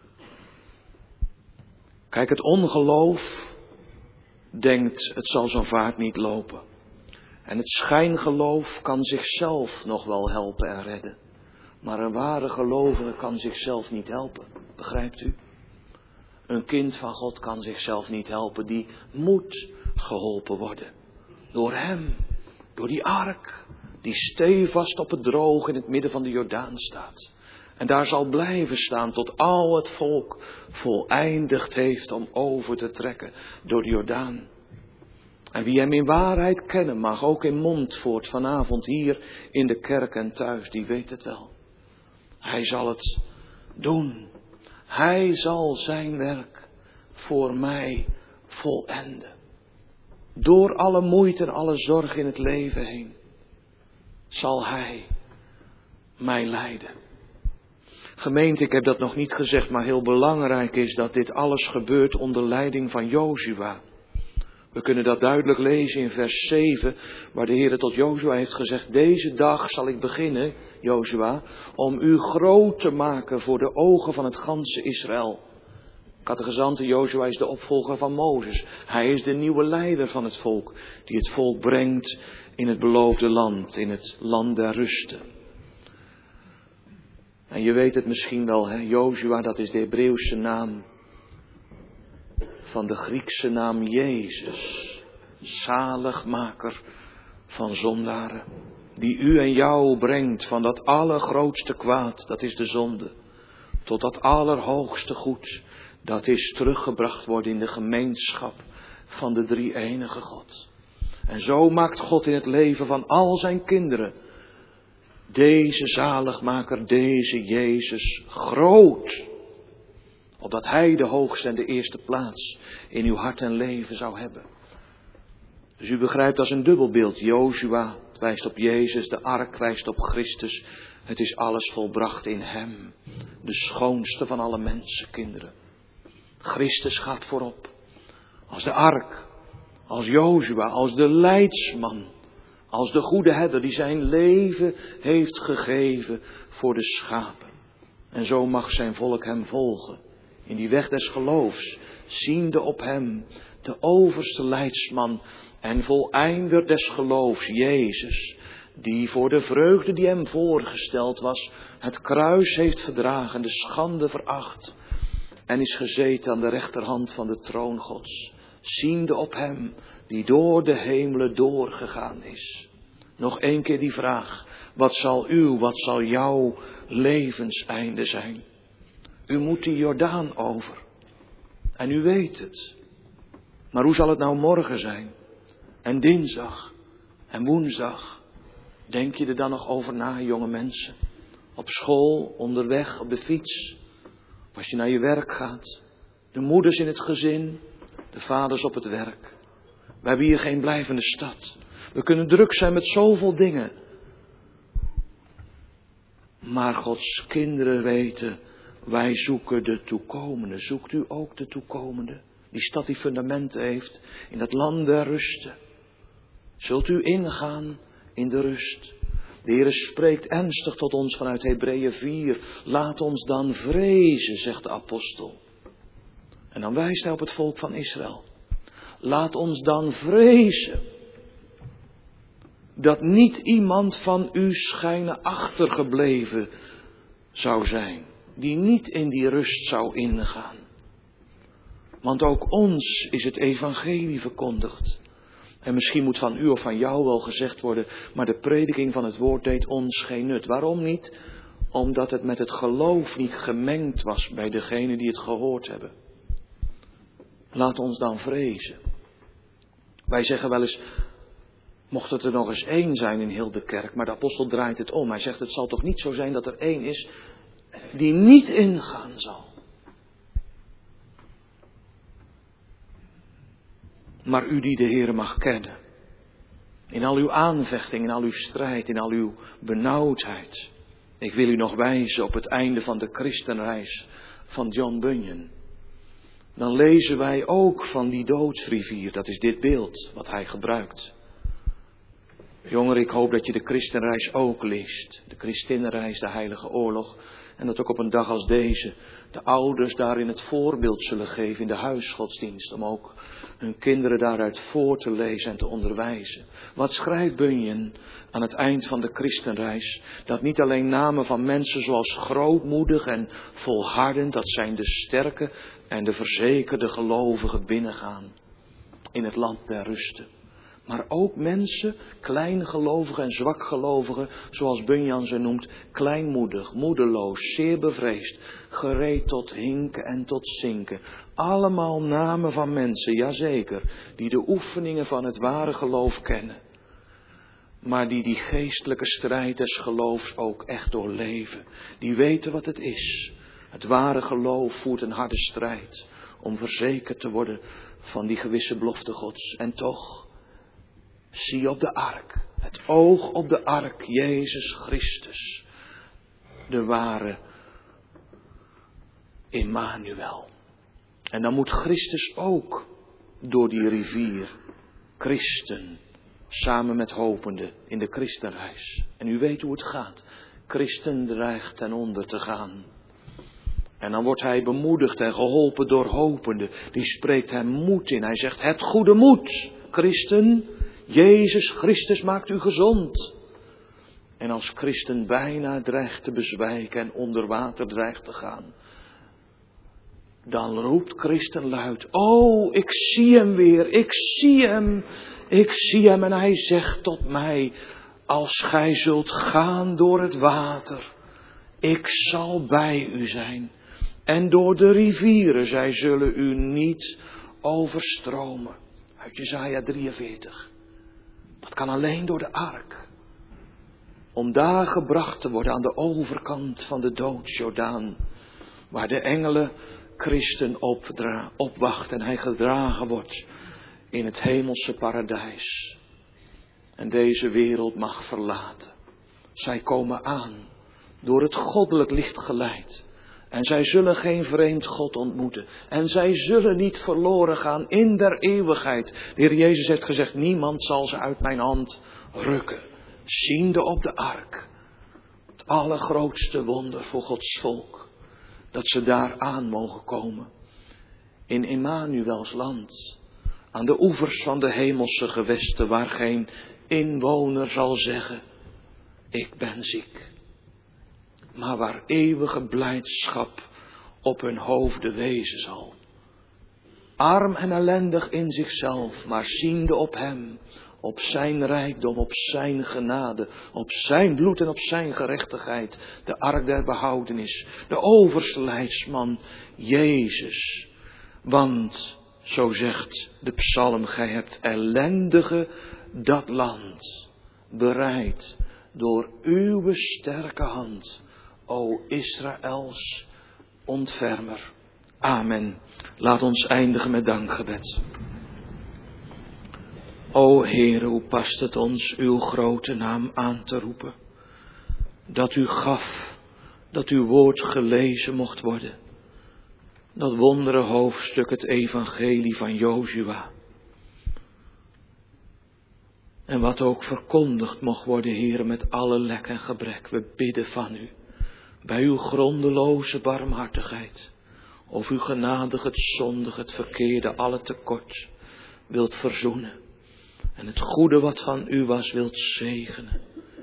Kijk, het ongeloof denkt het zal zo'n vaart niet lopen. En het schijngeloof kan zichzelf nog wel helpen en redden. Maar een ware gelovige kan zichzelf niet helpen. Begrijpt u? Een kind van God kan zichzelf niet helpen. Die moet geholpen worden. Door hem. Door die ark. Die stevast op het droog in het midden van de Jordaan staat. En daar zal blijven staan tot al het volk voleindigd heeft om over te trekken door de Jordaan. En wie hem in waarheid kennen mag, ook in Montfoort vanavond hier in de kerk en thuis, die weet het wel. Hij zal het doen. Hij zal zijn werk voor mij volenden. Door alle moeite en alle zorg in het leven heen zal hij mij leiden. Gemeente, ik heb dat nog niet gezegd, maar heel belangrijk is dat dit alles gebeurt onder leiding van Jozua. We kunnen dat duidelijk lezen in vers zeven, waar de Heer tot Jozua heeft gezegd: deze dag zal ik beginnen, Jozua, om u groot te maken voor de ogen van het ganse Israël. Catechizanten, Jozua is de opvolger van Mozes. Hij is de nieuwe leider van het volk, die het volk brengt in het beloofde land, in het land der rusten. En je weet het misschien wel, hè? Jozua, dat is de Hebreeuwse naam van de Griekse naam Jezus. Zaligmaker van zondaren. Die u en jou brengt van dat allergrootste kwaad, dat is de zonde. Tot dat allerhoogste goed, dat is teruggebracht worden in de gemeenschap van de drie-enige God. En zo maakt God in het leven van al zijn kinderen deze zaligmaker, deze Jezus groot. Opdat hij de hoogste en de eerste plaats in uw hart en leven zou hebben. Dus u begrijpt als een dubbelbeeld. Jozua wijst op Jezus, de ark wijst op Christus. Het is alles volbracht in hem. De schoonste van alle mensenkinderen. Christus gaat voorop. Als de ark. Als Jozua. Als de leidsman. Als de goede herder die zijn leven heeft gegeven voor de schapen. En zo mag zijn volk hem volgen. In die weg des geloofs. Ziende op hem. De overste leidsman. En voleinder des geloofs. Jezus. Die voor de vreugde die hem voorgesteld was. Het kruis heeft verdragen. De schande veracht. En is gezeten aan de rechterhand van de troon Gods. Ziende op hem. Die door de hemelen doorgegaan is. Nog één keer die vraag. Wat zal uw, wat zal jouw levenseinde zijn? U moet die Jordaan over. En u weet het. Maar hoe zal het nou morgen zijn? En dinsdag? En woensdag? Denk je er dan nog over na, jonge mensen? Op school, onderweg, op de fiets? Of als je naar je werk gaat? De moeders in het gezin? De vaders op het werk? We hebben hier geen blijvende stad. We kunnen druk zijn met zoveel dingen. Maar Gods kinderen weten, wij zoeken de toekomende. Zoekt u ook de toekomende? Die stad die fundamenten heeft in dat land der rusten. Zult u ingaan in de rust? De Heere spreekt ernstig tot ons vanuit Hebreeën vier. Laat ons dan vrezen, zegt de apostel. En dan wijst hij op het volk van Israël. Laat ons dan vrezen. Dat niet iemand van u schijnen achtergebleven zou zijn. Die niet in die rust zou ingaan. Want ook ons is het evangelie verkondigd. En misschien moet van u of van jou wel gezegd worden, maar de prediking van het woord deed ons geen nut. Waarom niet? Omdat het met het geloof niet gemengd was bij degenen die het gehoord hebben. Laat ons dan vrezen. Wij zeggen wel eens, mocht het er nog eens één zijn in heel de kerk, maar de apostel draait het om. Hij zegt, het zal toch niet zo zijn dat er één is die niet ingaan zal. Maar u die de Heere mag kennen. In al uw aanvechting, in al uw strijd, in al uw benauwdheid. Ik wil u nog wijzen op het einde van de christenreis van John Bunyan. Dan lezen wij ook van die doodsrivier. Dat is dit beeld wat hij gebruikt. Jonger, ik hoop dat je de christenreis ook leest. De christinnenreis, de heilige oorlog. En dat ook op een dag als deze de ouders daarin het voorbeeld zullen geven in de huisgodsdienst. Om ook hun kinderen daaruit voor te lezen en te onderwijzen. Wat schrijft Bunyan aan het eind van de christenreis? Dat niet alleen namen van mensen zoals grootmoedig en volhardend, dat zijn de sterke en de verzekerde gelovigen binnengaan in het land der rusten. Maar ook mensen, kleingelovigen en zwakgelovigen, zoals Bunyan ze noemt, kleinmoedig, moedeloos, zeer bevreesd, gereed tot hinken en tot zinken. Allemaal namen van mensen, jazeker, die de oefeningen van het ware geloof kennen. Maar die die geestelijke strijd des geloofs ook echt doorleven. Die weten wat het is. Het ware geloof voert een harde strijd om verzekerd te worden van die gewisse belofte Gods. En toch... zie op de ark, het oog op de ark, Jezus Christus, de ware Immanuel. En dan moet Christus ook door die rivier, christen, samen met hopenden in de christenreis. En u weet hoe het gaat, christen dreigt ten onder te gaan. En dan wordt hij bemoedigd en geholpen door hopenden. Die spreekt hem moed in. Hij zegt, het goede moed, christen. Jezus Christus maakt u gezond. En als christen bijna dreigt te bezwijken en onder water dreigt te gaan, dan roept christen luid, oh, ik zie hem weer, ik zie hem, ik zie hem. En hij zegt tot mij, als gij zult gaan door het water, ik zal bij u zijn. En door de rivieren, zij zullen u niet overstromen. Uit Jesaja drieënveertig. Dat kan alleen door de ark. Om daar gebracht te worden aan de overkant van de doodsjordaan. Waar de engelen Christen opdra- opwachten en hij gedragen wordt in het hemelse paradijs. En deze wereld mag verlaten. Zij komen aan, door het goddelijk licht geleid. En zij zullen geen vreemd God ontmoeten. En zij zullen niet verloren gaan in der eeuwigheid. De Heer Jezus heeft gezegd, niemand zal ze uit mijn hand rukken. Ziende op de ark. Het allergrootste wonder voor Gods volk. Dat ze daar aan mogen komen. In Emmanuels land. Aan de oevers van de hemelse gewesten. Waar geen inwoner zal zeggen, ik ben ziek. Maar waar eeuwige blijdschap op hun hoofden wezen zal. Arm en ellendig in zichzelf, maar ziende op hem, op zijn rijkdom, op zijn genade, op zijn bloed en op zijn gerechtigheid, de ark der behoudenis, de overste leidsman, Jezus. Want, zo zegt de psalm, gij hebt ellendige dat land bereid door uw sterke hand, o Israëls ontfermer. Amen. Laat ons eindigen met dankgebed. O Heere, hoe past het ons uw grote naam aan te roepen. Dat u gaf, dat uw woord gelezen mocht worden. Dat wondere hoofdstuk, het evangelie van Jozua. En wat ook verkondigd mocht worden, Heere, met alle lek en gebrek. We bidden van u, bij uw grondeloze barmhartigheid. Of u genadig het zondige, het verkeerde, alle tekort wilt verzoenen. En het goede wat van u was wilt zegenen.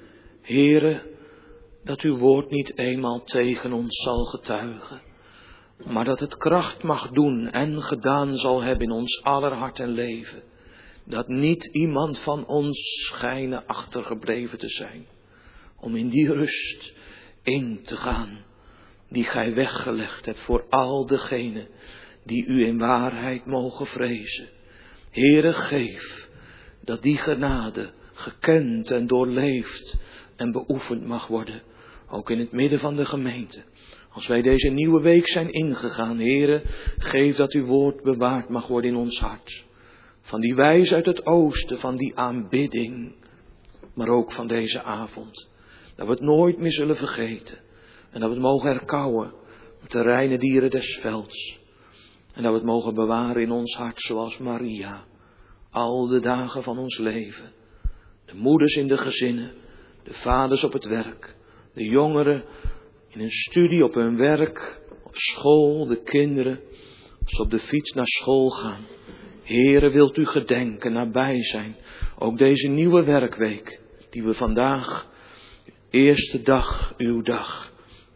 Heere, dat uw woord niet eenmaal tegen ons zal getuigen. Maar dat het kracht mag doen en gedaan zal hebben in ons aller hart en leven. Dat niet iemand van ons schijnen achtergebleven te zijn. Om in die rust in te gaan die gij weggelegd hebt voor al degenen die u in waarheid mogen vrezen. Heere, geef dat die genade gekend en doorleefd en beoefend mag worden. Ook in het midden van de gemeente. Als wij deze nieuwe week zijn ingegaan, Heere, geef dat uw woord bewaard mag worden in ons hart. Van die wijs uit het oosten, van die aanbidding, maar ook van deze avond. Dat we het nooit meer zullen vergeten. En dat we het mogen herkauwen met de reine dieren des velds. En dat we het mogen bewaren in ons hart zoals Maria. Al de dagen van ons leven. De moeders in de gezinnen, de vaders op het werk, de jongeren in hun studie, op hun werk, op school, de kinderen, als ze op de fiets naar school gaan. Heere, wilt u gedenken, nabij zijn, ook deze nieuwe werkweek, die we vandaag, eerste dag, uw dag,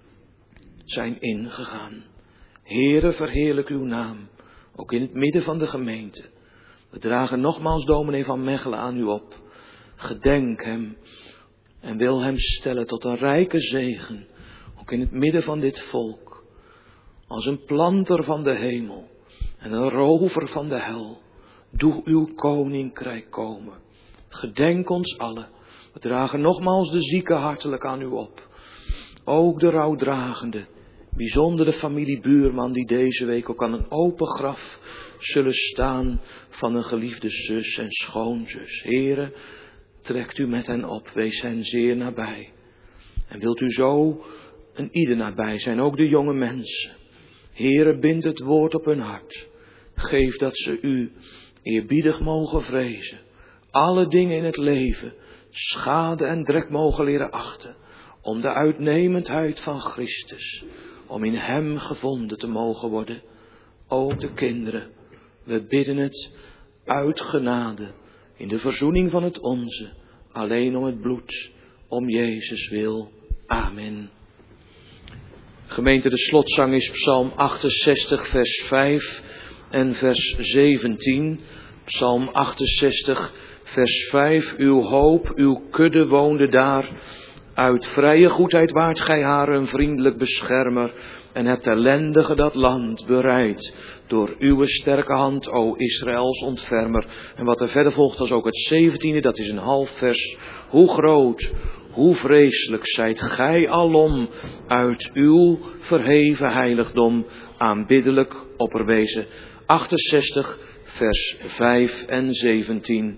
zijn ingegaan. Heere, verheerlijk uw naam, ook in het midden van de gemeente. We dragen nogmaals dominee van Mechelen aan u op. Gedenk hem en wil hem stellen tot een rijke zegen, ook in het midden van dit volk. Als een planter van de hemel en een rover van de hel. Doe uw koninkrijk komen. Gedenk ons allen. We dragen nogmaals de zieken hartelijk aan u op. Ook de rouwdragende, bijzonder de familie Buurman die deze week ook aan een open graf zullen staan van een geliefde zus en schoonzus. Heere, trekt u met hen op, wees hen zeer nabij. En wilt u zo een ieder nabij zijn, ook de jonge mensen. Heere, bind het woord op hun hart. Geef dat ze u eerbiedig mogen vrezen. Alle dingen in het leven schade en drek mogen leren achten. Om de uitnemendheid van Christus. om in hem gevonden te mogen worden. Ook de kinderen, we bidden het uit genade, in de verzoening van het onze, alleen om het bloed, om Jezus wil. Amen. Gemeente, de slotzang is Psalm achtenzestig, vers vijf en vers zeventien. Psalm achtenzestig, vers vijf. Uw hoop, uw kudde woonde daar. Uit vrije goedheid waart gij haar een vriendelijk beschermer. En hebt ellendige dat land bereid. Door uw sterke hand, o Israëls ontfermer. En wat er verder volgt als ook het zeventiende, dat is een half vers. Hoe groot, hoe vreselijk zijt gij alom uit uw verheven heiligdom aanbiddelijk opperwezen. achtenzestig, vers vijf en zeventien.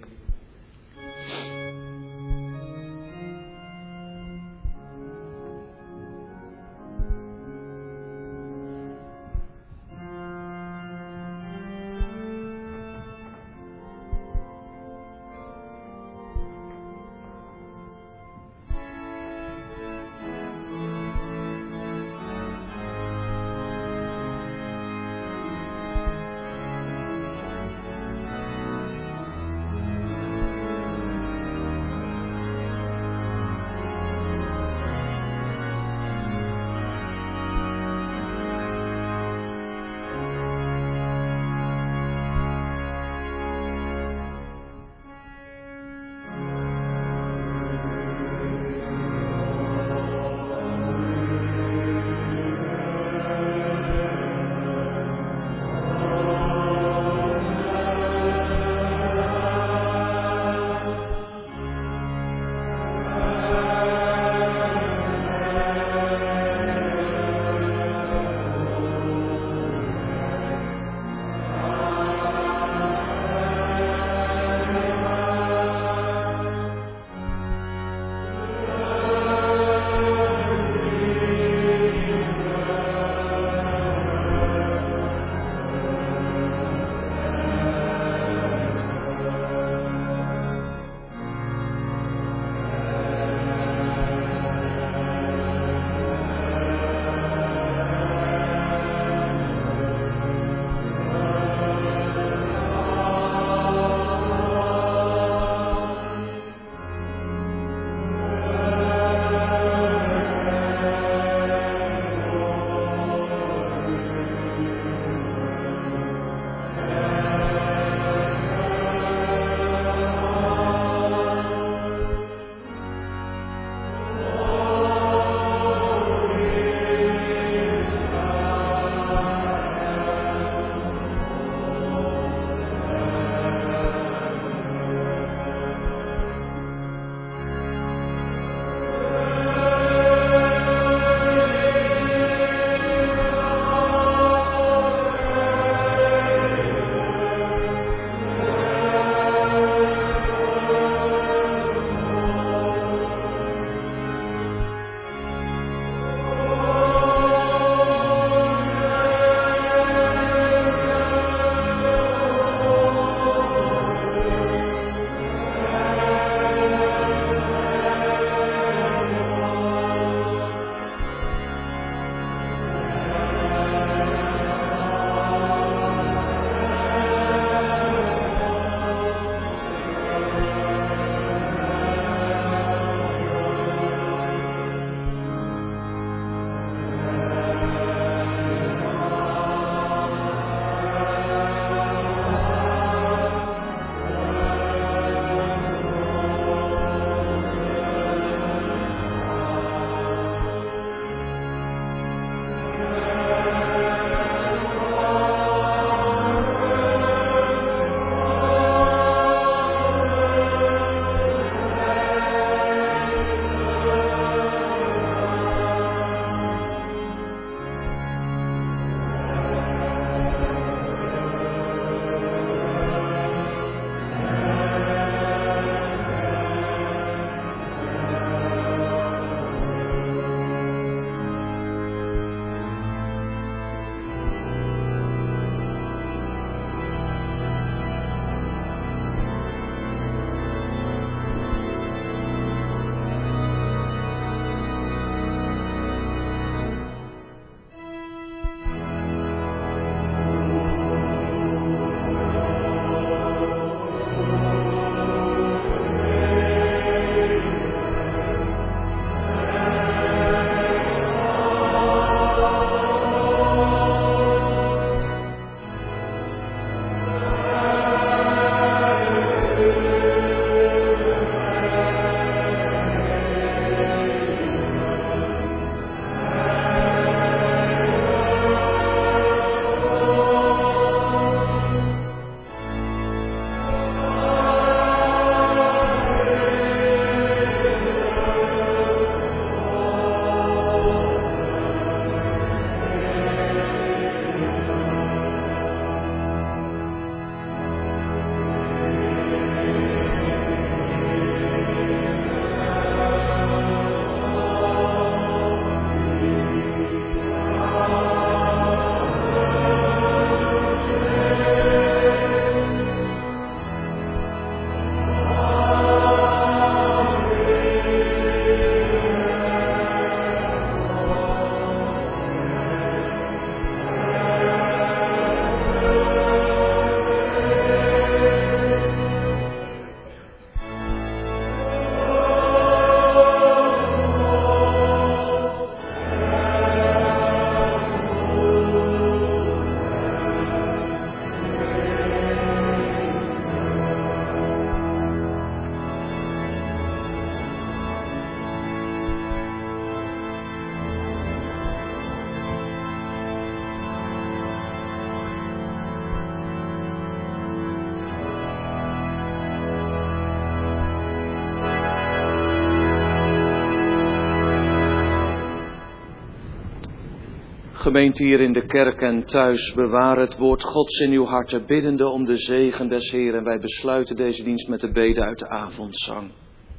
Gemeente hier in de kerk en thuis, bewaar het woord Gods in uw harten, biddende om de zegen des Heeren. En wij besluiten deze dienst met de bede uit de avondzang.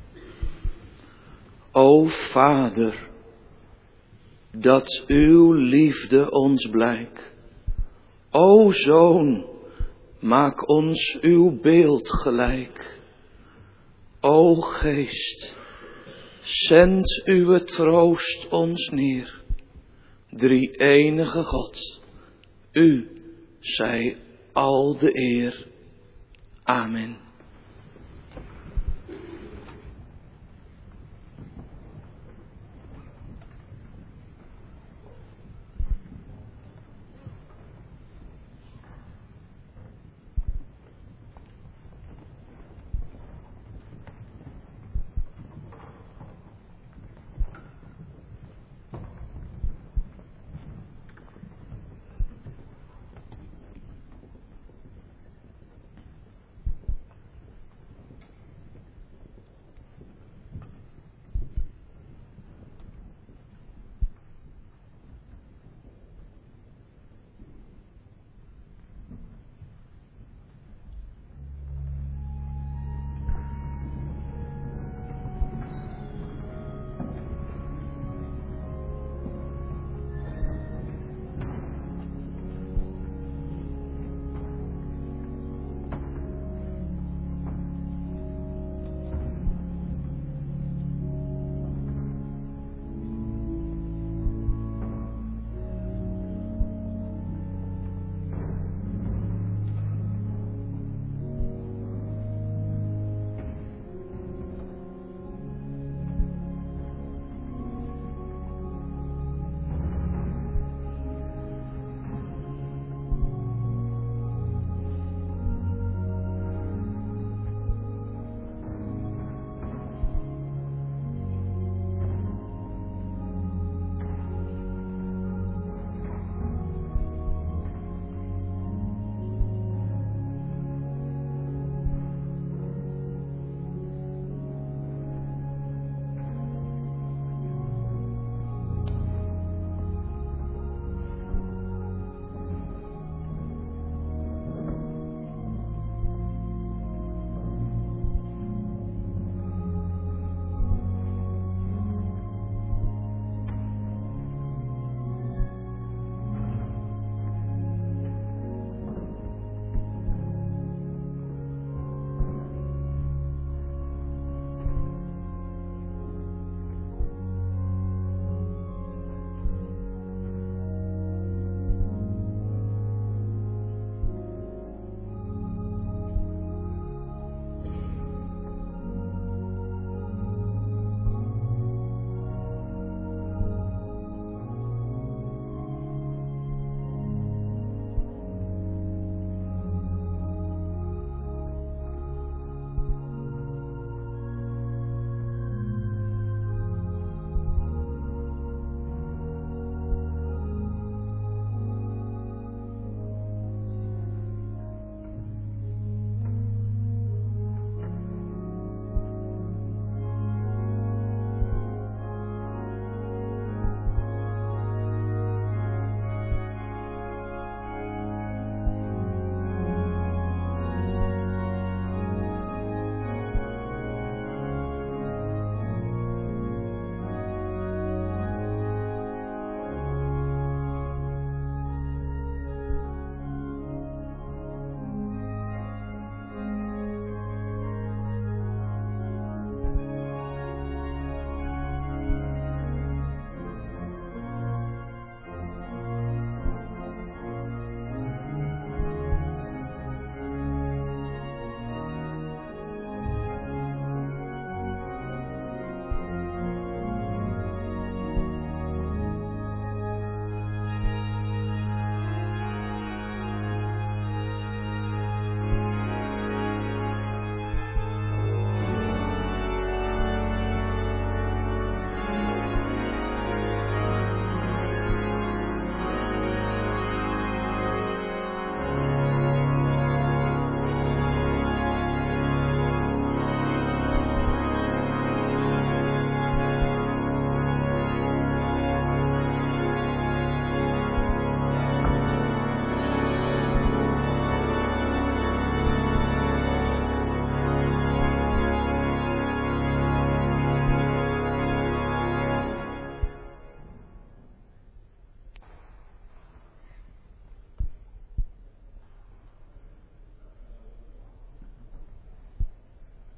O Vader, dat uw liefde ons blijk. O Zoon, maak ons uw beeld gelijk. O Geest, zend uw troost ons neer. Drie-enige God, u zij al de eer. Amen.